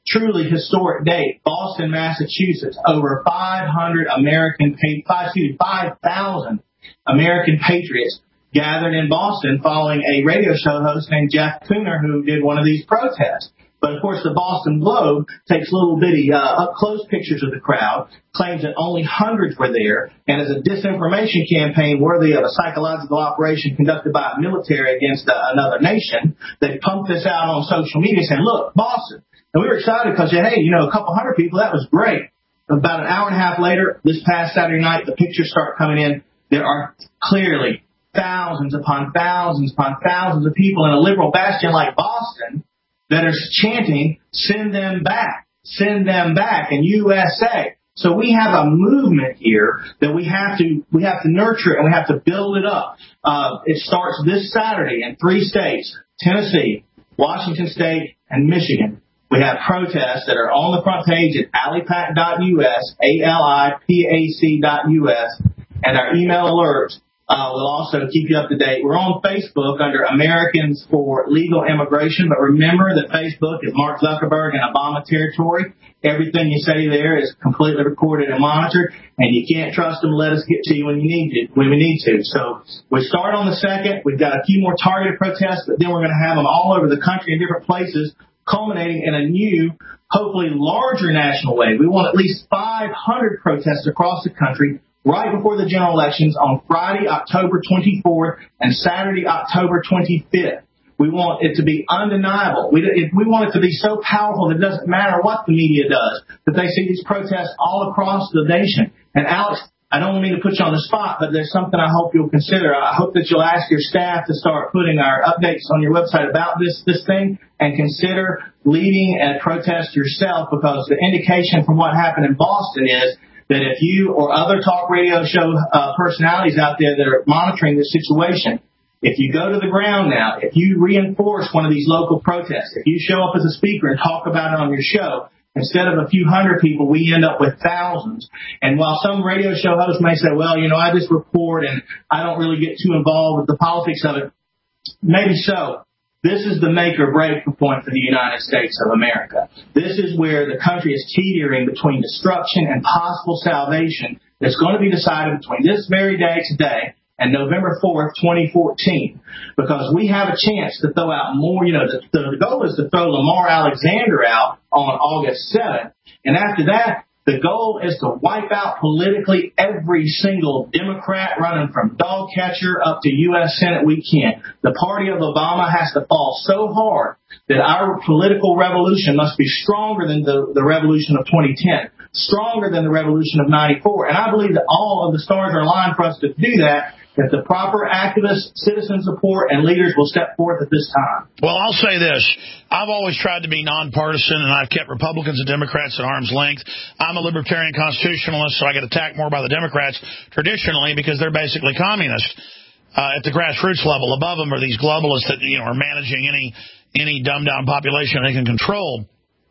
P: truly historic date. Boston, Massachusetts, over five hundred American, excuse me, five thousand American patriots gathered in Boston following a radio show host named Jeff Cooner who did one of these protests. But, of course, the Boston Globe takes little bitty uh, up-close pictures of the crowd, claims that only hundreds were there, and as a disinformation campaign worthy of a psychological operation conducted by a military against uh, another nation, they pumped this out on social media saying, look, Boston. And we were excited because, hey, you know, a couple hundred people, that was great. About an hour and a half later, this past Saturday night, the pictures start coming in. There are clearly thousands upon thousands upon thousands of people in a liberal bastion like Boston that are chanting, send them back, send them back, in U S A. So we have a movement here that we have to we have to nurture and we have to build it up. Uh, it starts this Saturday in three states, Tennessee, Washington State, and Michigan. We have protests that are on the front page at alipac dot U S, A L I P A C dot U S, and our email alerts Uh, we'll also keep you up to date. We're on Facebook under Americans for Legal Immigration, but remember that Facebook is Mark Zuckerberg and Obama territory. Everything you say there is completely recorded and monitored, and you can't trust them. Let us get to you when you need to, when we need to. So we start on the second. We've got a few more targeted protests, but then we're going to have them all over the country in different places, culminating in a new, hopefully larger national wave. We want at least five hundred protests across the country right before the general elections on Friday, October twenty-fourth, and Saturday, October twenty-fifth. We want it to be undeniable. We, if we want it to be so powerful that it doesn't matter what the media does, that they see these protests all across the nation. And Alex, I don't mean to put you on the spot, but there's something I hope you'll consider. I hope that you'll ask your staff to start putting our updates on your website about this, this thing, and consider leading a protest yourself, because the indication from what happened in Boston is that if you or other talk radio show uh, personalities out there that are monitoring this situation, if you go to the ground now, if you reinforce one of these local protests, if you show up as a speaker and talk about it on your show, instead of a few hundred people, we end up with thousands. And while some radio show hosts may say, well, you know, I just report and I don't really get too involved with the politics of it, maybe so. This is the make or break point for the United States of America. This is where the country is teetering between destruction and possible salvation. That's going to be decided between this very day today and November fourth, twenty fourteen, because we have a chance to throw out more. You know, the, the goal is to throw Lamar Alexander out on August seventh. And after that, the goal is to wipe out politically every single Democrat running from dog catcher up to U S Senate we can. The party of Obama has to fall so hard that our political revolution must be stronger than the, the revolution of twenty ten, stronger than the revolution of ninety-four. And I believe that all of the stars are aligned for us to do that, if the proper activist, citizen support, and leaders will step forth at this time.
C: Well, I'll say this. I've always tried to be nonpartisan, and I've kept Republicans and Democrats at arm's length. I'm a libertarian constitutionalist, so I get attacked more by the Democrats traditionally because they're basically communist uh, at the grassroots level. Above them are these globalists that, you know, are managing any any dumbed-down population they can control.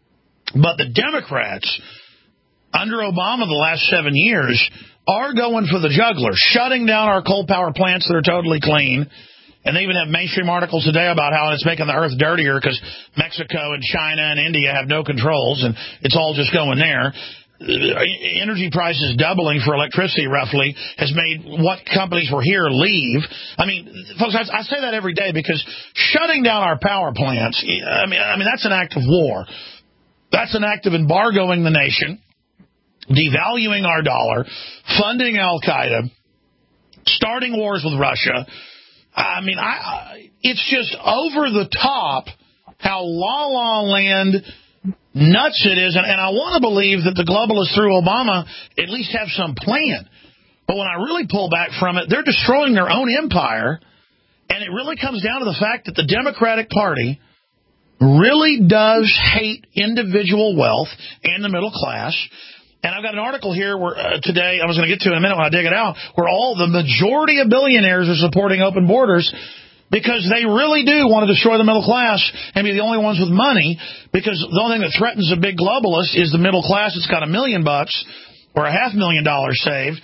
C: But the Democrats, under Obama the last seven years, are going for the jugular, shutting down our coal power plants that are totally clean. And they even have mainstream articles today about how it's making the earth dirtier because Mexico and China and India have no controls, and it's all just going there. Energy prices doubling for electricity, roughly, has made what companies were here leave. I mean, folks, I, I say that every day because shutting down our power plants, I mean, I mean, that's an act of war. That's an act of embargoing the nation, devaluing our dollar, funding Al-Qaeda, starting wars with Russia. I mean, I, it's just over the top how la-la land nuts it is. And, and I want to believe that the globalists through Obama at least have some plan. But when I really pull back from it, they're destroying their own empire. And it really comes down to the fact that the Democratic Party really does hate individual wealth and the middle class. And I've got an article here where uh, today, I was going to get to it in a minute when I dig it out, where all the majority of billionaires are supporting open borders because they really do want to destroy the middle class and be the only ones with money, because the only thing that threatens a big globalist is the middle class that's got a million bucks or a half million dollars saved.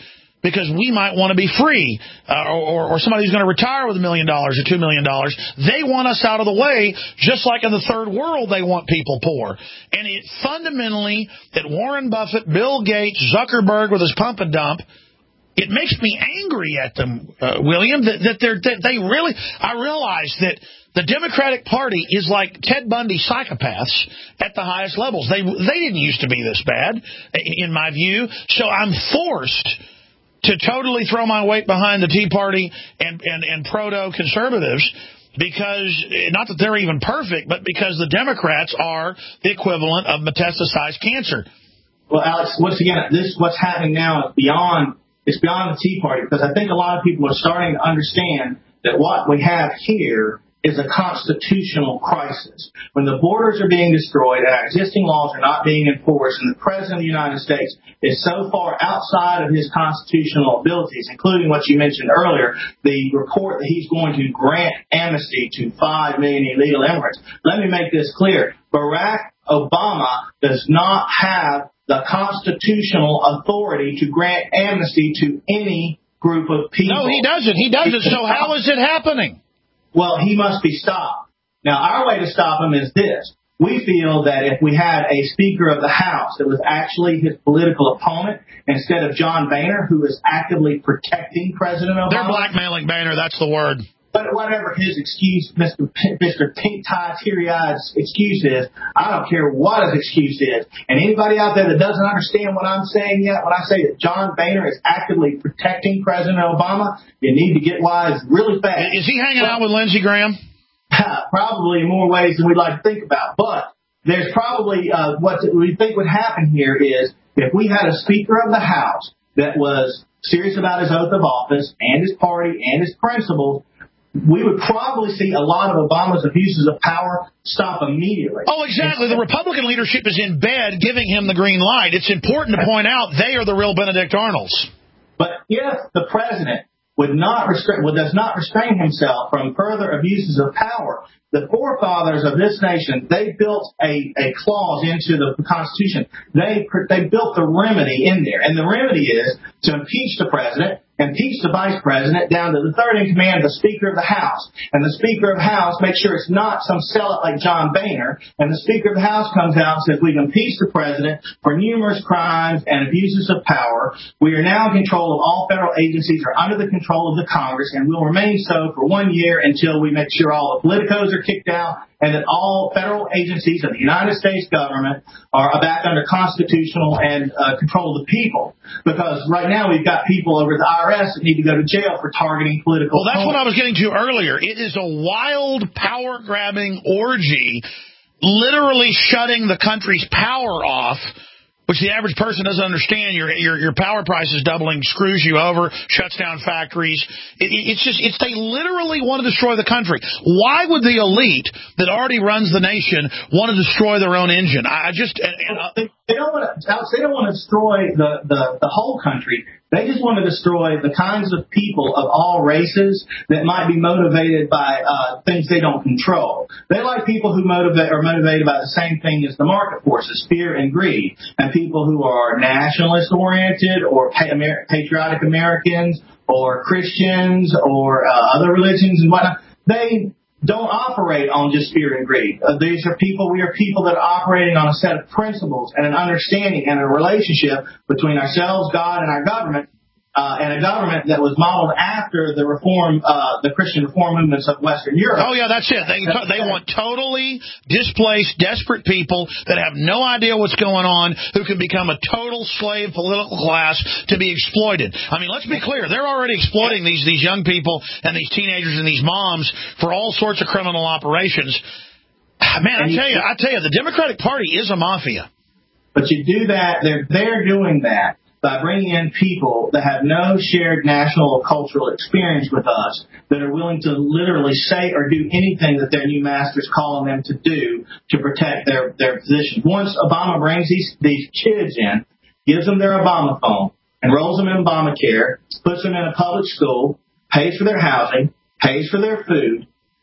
C: because we might want to be free, uh, or, or somebody who's going to retire with a million dollars or two million dollars. They want us out of the way, just like in the third world they want people poor. And it fundamentally, that Warren Buffett, Bill Gates, Zuckerberg with his pump and dump, it makes me angry at them, uh, William, that, that, they're, that they really, I realize that the Democratic Party is like Ted Bundy psychopaths at the highest levels. They they didn't used to be this bad, in my view. So I'm forced to totally throw my weight behind the Tea Party and, and, and proto-conservatives, because, not that they're even perfect, but because the Democrats are the equivalent of metastasized cancer.
P: Well, Alex, once again, this what's happening now is beyond, it's beyond the Tea Party, because I think a lot of people are starting to understand that what we have here is a constitutional crisis. When the borders are being destroyed and our existing laws are not being enforced, and the President of the United States is so far outside of his constitutional abilities, including what you mentioned earlier, the report that he's going to grant amnesty to five million illegal immigrants. Let me make this clear. Barack Obama does not have the constitutional authority to grant amnesty to any group of people.
C: No, he doesn't. He doesn't. So how is it happening?
P: Well, he must be stopped. Now, our way to stop him is this. We feel that if we had a Speaker of the House that was actually his political opponent, instead of John Boehner, who is actively protecting President Obama.
C: They're blackmailing Boehner, that's the word.
P: But whatever his excuse, Mister P- Mister Pink-Tie, Teary-Eyed excuse is, I don't care what his excuse is. And anybody out there that doesn't understand what I'm saying yet, when I say that John Boehner is actively protecting President Obama, you need to get wise really fast.
C: Is he hanging well, out with Lindsey Graham?
P: Probably in more ways than we'd like to think about. But there's probably uh, what we think would happen here is if we had a Speaker of the House that was serious about his oath of office and his party and his principles, we would probably see a lot of Obama's abuses of power stop immediately.
C: Oh, exactly. The Republican leadership is in bed giving him the green light. It's important to point out they are the real Benedict Arnolds.
P: But if the president would not restrain, well, does not restrain himself from further abuses of power, the forefathers of this nation, they built a, a clause into the Constitution. They they built the remedy in there, and the remedy is to impeach the president, impeach the vice president, down to the third in command, the Speaker of the House. And the Speaker of the House makes sure it's not some sellout like John Boehner. And the Speaker of the House comes out and says, we've impeached the president for numerous crimes and abuses of power. We are now in control of all federal agencies, are under the control of the Congress, and will remain so for one year until we make sure all the politicos are kicked out and that all federal agencies of the United States government are back under constitutional and uh, control of the people. Because right now we've got people over at the I R S that need to go to jail for targeting political
C: Well, that's
P: opponents.
C: what I was getting to earlier. It is a wild, power-grabbing orgy, literally shutting the country's power off, which the average person doesn't understand. Your your, your power price is doubling, screws you over, shuts down factories. It, it's just, it's they literally want to destroy the country. Why would the elite that already runs the nation want to destroy their own engine? I just and, and, uh,
P: they, they don't want to. They don't want to destroy the, the the whole country. They just want to destroy the kinds of people of all races that might be motivated by uh, things they don't control. They like people who motivate are motivated by the same thing as the market forces, fear and greed, and people who are nationalist-oriented or patriotic Americans or Christians or uh, other religions and whatnot. They don't operate on just fear and greed. Uh, these are people, we are people that are operating on a set of principles and an understanding and a relationship between ourselves, God, and our government, uh, and a government that was modeled after the reform, uh, the Christian reform movements of Western Europe.
C: Oh, yeah, that's it. They, they want totally displaced, desperate people that have no idea what's going on, who can become a total slave political class to be exploited. I mean, let's be clear. They're already exploiting these, these young people and these teenagers and these moms for all sorts of criminal operations. Man, I tell you, I tell you, the Democratic Party is a mafia.
P: But you do that, they're, they're doing that by bringing in people that have no shared national or cultural experience with us, that are willing to literally say or do anything that their new master's calling them to do to protect their, their position. Once Obama brings these, these kids in, gives them their Obama phone, enrolls them in Obamacare, puts them in a public school, pays for their housing, pays for their food,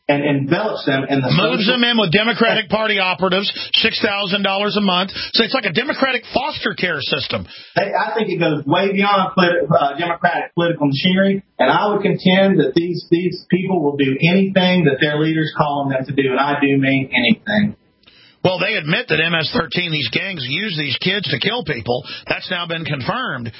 P: and envelops them in the
C: moves
P: social-
C: them in with Democratic Party operatives, six thousand dollars a month. So it's like a Democratic foster care system.
P: I think it goes way beyond politi- uh, Democratic political machinery, and I would contend that these these people will do anything that their leaders call on them to do, and I do mean anything.
C: Well, they admit that M S thirteen, these gangs use these kids to kill people. That's now been confirmed.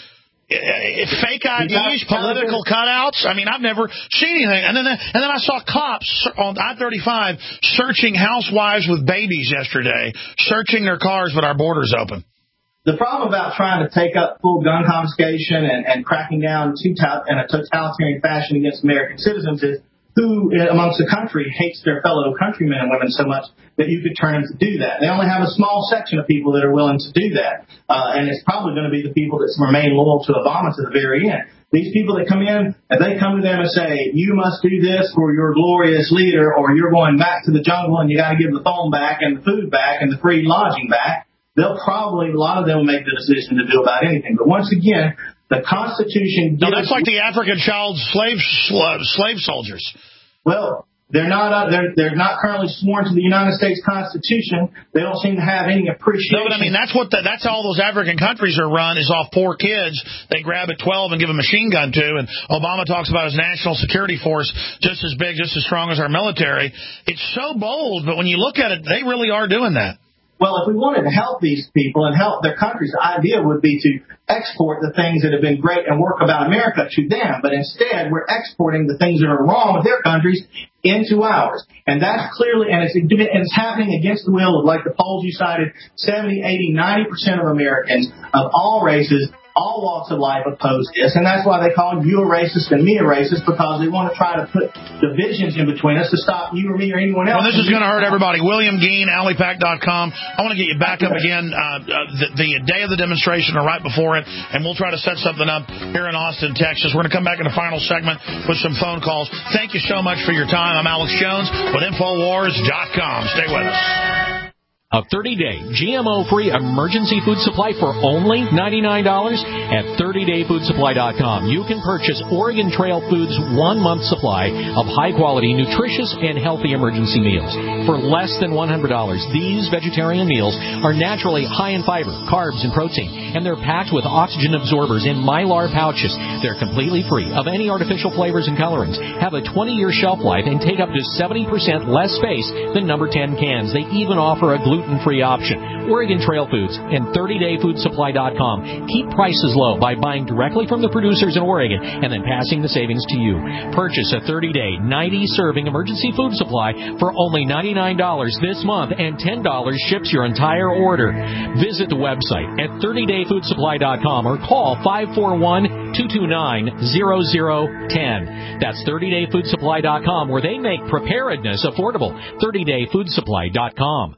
C: Fake I Ds, political cutouts. I mean, I've never seen anything. And then, and then I saw cops on I thirty-five searching housewives with babies yesterday, searching their cars with our borders open.
P: The problem about trying to take up full gun confiscation and, and cracking down in a totalitarian fashion against American citizens is who amongst the country hates their fellow countrymen and women so much that you could turn them to do that. They only have a small section of people that are willing to do that. Uh, and it's probably going to be the people that remain loyal to Obama to the very end. These people that come in, if they come to them and say, you must do this for your glorious leader, or you're going back to the jungle and you got to give the phone back and the food back and the free lodging back, they'll probably, a lot of them will make the decision to do about anything. But once again, the Constitution gives...
C: No, that's like the African child slave slave soldiers.
P: Well, they're not uh, they're they're not currently sworn to the United States Constitution. They don't seem to have any appreciation.
C: No, but I mean that's what the, that's how all those African countries are run, is off poor kids. They grab at twelve and give a machine gun to. And Obama talks about his national security force just as big, just as strong as our military. It's so bold, but when you look at it, they really are doing that.
P: Well, if we wanted to help these people and help their countries, the idea would be to export the things that have been great and work about America to them. But instead, we're exporting the things that are wrong with their countries into ours. And that's clearly, and it's, it's happening against the will of, like the polls you cited, seventy, eighty, ninety percent of Americans of all races, all walks of life oppose this, and that's why they call you a racist and me a racist, because they want to try to put divisions in between us to stop you or me or anyone else.
C: Well, this is going to hurt everybody. William Geen, Alley Pack dot com. I want to get you back up again uh, the, the day of the demonstration or right before it, and we'll try to set something up here in Austin, Texas. We're going to come back in the final segment with some phone calls. Thank you so much for your time. I'm Alex Jones with Infowars dot com. Stay with us.
N: A thirty-day G M O-free emergency food supply for only ninety-nine dollars at thirty day food supply dot com. You can purchase Oregon Trail Foods' one-month supply of high-quality, nutritious, and healthy emergency meals. For less than one hundred dollars, these vegetarian meals are naturally high in fiber, carbs, and protein, and they're packed with oxygen absorbers in Mylar pouches. They're completely free of any artificial flavors and colorings, have a twenty year shelf life, and take up to seventy percent less space than number ten cans. They even offer a gluten gluten-free option. Oregon Trail Foods and thirty day food supply dot com keep prices low by buying directly from the producers in Oregon and then passing the savings to you. Purchase a thirty day, ninety serving emergency food supply for only ninety-nine dollars this month, and ten dollars ships your entire order. Visit the website at thirty day food supply dot com or call five four one, two two nine, zero zero one zero. That's thirty day food supply dot com, where they make preparedness affordable. thirty day food supply dot com.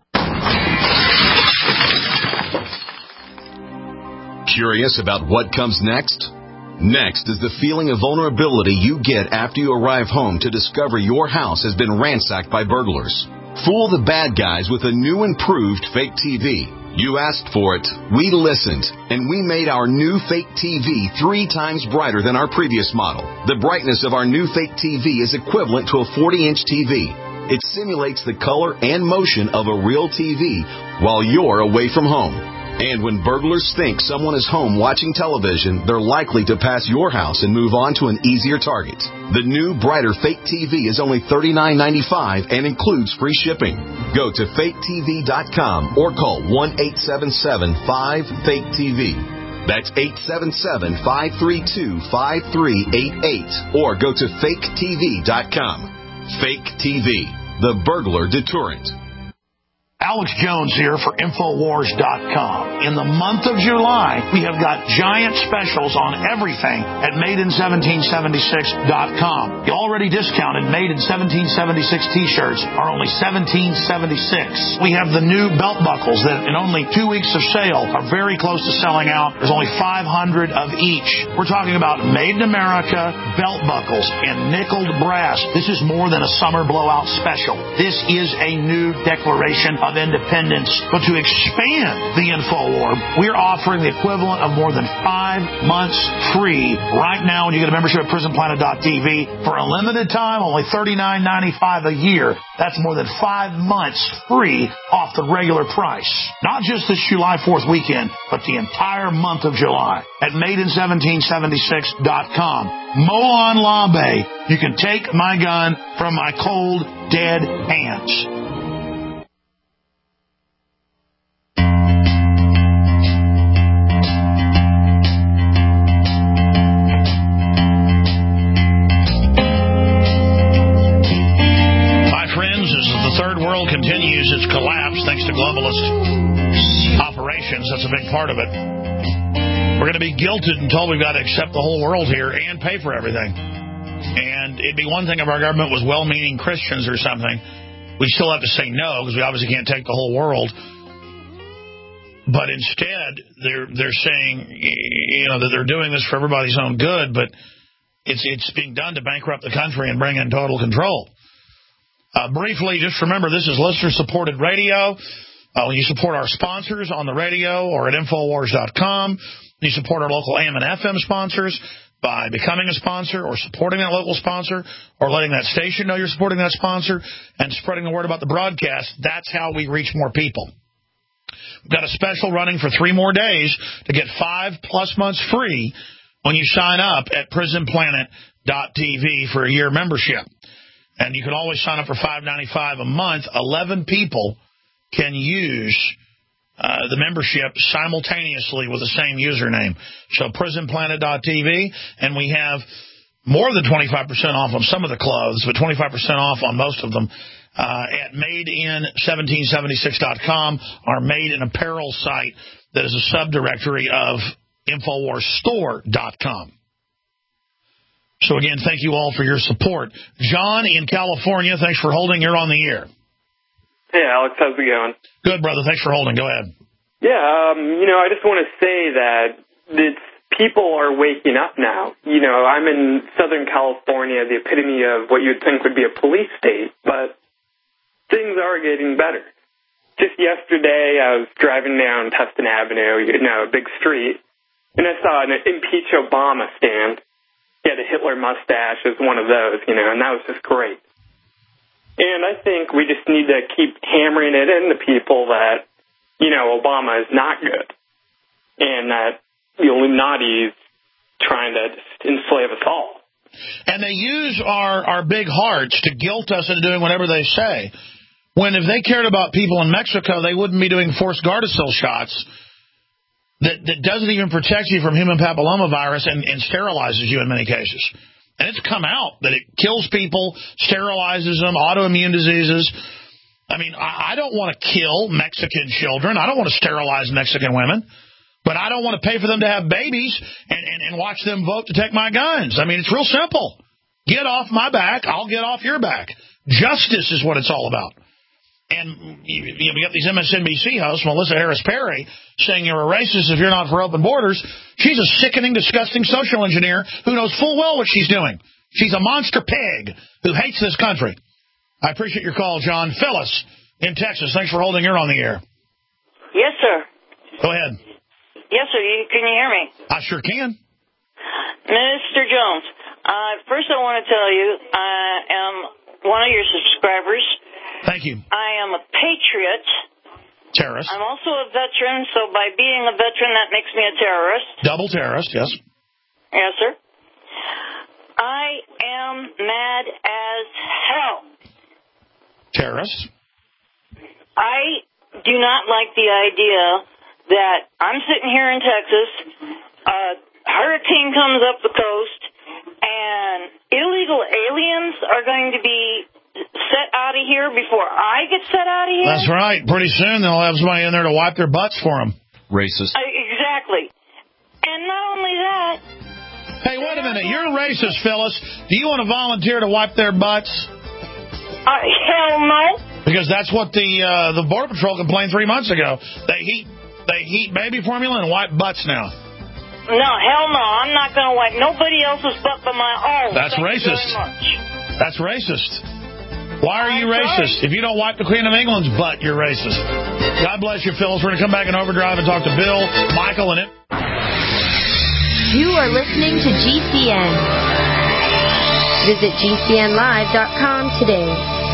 U: Curious about what comes next? Next is the feeling of vulnerability you get after you arrive home to discover your house has been ransacked by burglars. Fool the bad guys with a new improved fake T V. You asked for it, we listened, and we made our new fake T V three times brighter than our previous model. The brightness of our new fake T V is equivalent to a forty inch T V. It simulates the color and motion of a real T V while you're away from home. And when burglars think someone is home watching television, they're likely to pass your house and move on to an easier target. The new, brighter fake T V is only thirty-nine ninety-five and includes free shipping. Go to fake T V dot com or call one eight seven seven, five, fake T V. That's eight seven seven, five three two, five three eight eight. Or go to fake T V dot com. Fake T V, the burglar deterrent.
C: Alex Jones here for Infowars dot com. In the month of July, we have got giant specials on everything at made in seventeen seventy-six dot com. The already discounted Made in seventeen seventy-six t-shirts are only seventeen seventy-six. We have the new belt buckles that in only two weeks of sale are very close to selling out. There's only five hundred of each. We're talking about Made in America belt buckles in nickeled brass. This is more than a summer blowout special. This is a new declaration of of independence. But to expand the InfoWar, we're offering the equivalent of more than five months free right now when you get a membership at prison planet dot t v for a limited time, only thirty-nine ninety-five a year. That's more than five months free off the regular price. Not just this July fourth weekend, but the entire month of July at made in seventeen seventy-six dot com. Molon Labe, you can take my gun from my cold, dead hands. Continues its collapse thanks to globalist operations. That's a big part of it. We're going to be guilted and told we've got to accept the whole world here and pay for everything. And it'd be one thing if our government was well-meaning Christians or something. We'd still have to say no because we obviously can't take the whole world. But instead, they're they're saying, you know, that they're doing this for everybody's own good, but it's it's being done to bankrupt the country and bring in total control. Uh, briefly, just remember, this is listener-supported radio. Uh, when you support our sponsors on the radio or at infowars dot com, you support our local A M and F M sponsors by becoming a sponsor or supporting that local sponsor or letting that station know you're supporting that sponsor and spreading the word about the broadcast. That's how we reach more people. We've got a special running for three more days to get five plus months free when you sign up at prison planet dot t v for a year membership. And you can always sign up for five ninety-five a month. Eleven people can use uh, the membership simultaneously with the same username. So prison planet dot t v, and we have more than twenty-five percent off on some of the clothes, but twenty-five percent off on most of them uh, at made in seventeen seventy-six dot com, our Made in Apparel site that is a subdirectory of infowars store dot com. So, again, thank you all for your support. John in California, thanks for holding. You're on the air.
A: Hey, Alex. How's it going?
C: Good, brother. Thanks for holding. Go ahead.
A: Yeah, um, you know, I just want to say that it's, people are waking up now. You know, I'm in Southern California, the epitome of what you'd think would be a police state, but things are getting better. Just yesterday, I was driving down Tustin Avenue, you know, a big street, and I saw an Impeach Obama stand. He had a Hitler mustache as one of those, you know, and that was just great. And I think we just need to keep hammering it into people that, you know, Obama is not good and that the Illuminati is trying to just enslave us all.
C: And they use our, our big hearts to guilt us into doing whatever they say. When if they cared about people in Mexico, they wouldn't be doing forced Gardasil shots. That, that doesn't even protect you from human papillomavirus and, and sterilizes you in many cases. And it's come out that it kills people, sterilizes them, autoimmune diseases. I mean, I, I don't want to kill Mexican children. I don't want to sterilize Mexican women. But I don't want to pay for them to have babies and, and, and watch them vote to take my guns. I mean, it's real simple. Get off my back. I'll get off your back. Justice is what it's all about. And you, you got these M S N B C hosts, Melissa Harris Perry, saying you're a racist if you're not for open borders. She's a sickening, disgusting social engineer who knows full well what she's doing. She's a monster pig who hates this country. I appreciate your call, John. Phyllis in Texas, thanks for holding. You're on the air.
V: Yes, sir.
C: Go ahead.
V: Yes, sir. You, can you hear me?
C: I sure can.
V: Mister Jones, uh, first I want to tell you I am one of your subscribers.
C: Thank you.
V: I am a patriot.
C: Terrorist.
V: I'm also a veteran, so by being a veteran, that makes me a terrorist.
C: Double terrorist, yes.
V: Yes, sir. I am mad as hell.
C: Terrorist.
V: I do not like the idea that I'm sitting here in Texas, a hurricane comes up the coast, and illegal aliens are going to be set out of here before I get set out of here?
C: That's right. Pretty soon they'll have somebody in there to wipe their butts for them.
S: Racist.
V: Uh, exactly. And not only that...
C: Hey, wait a minute. You're a racist, Phyllis. Do you want to volunteer to wipe their butts?
V: Uh, hell no.
C: Because that's what the uh, the Border Patrol complained three months ago. They heat, they heat baby formula and wipe butts now.
V: No, hell no. I'm not going to wipe nobody else's butt but my own.
C: That's
V: Thank
C: racist.
V: you very much.
C: That's racist. Why are you racist? If you don't wipe the Queen of England's butt, you're racist. God bless you, Phyllis. We're going to come back in overdrive and talk to Bill, Michael, and it.
D: You are listening to G C N. Visit G C N live dot com today.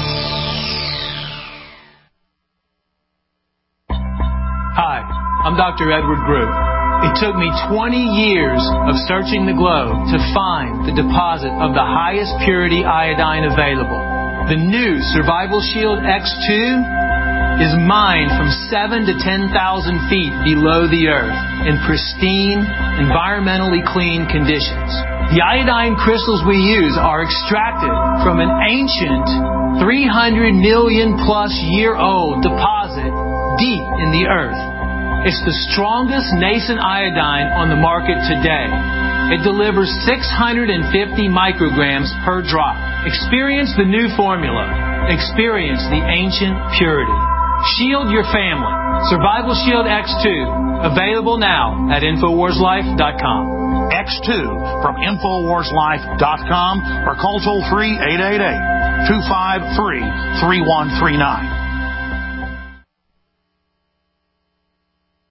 R: Hi, I'm Doctor Edward Groot. It took me twenty years of searching the globe to find the deposit of the highest purity iodine available. The new Survival Shield X two is mined from seven to ten thousand feet below the earth in pristine, environmentally clean conditions. The iodine crystals we use are extracted from an ancient three hundred million plus year old deposit deep in the earth. It's the strongest nascent iodine on the market today. It delivers six hundred fifty micrograms per drop. Experience the new formula. Experience the ancient purity. Shield your family. Survival Shield X two. Available now at Infowars Life dot com.
C: X two from Infowars Life dot com or call toll free eight eight eight, two five three, three one three nine.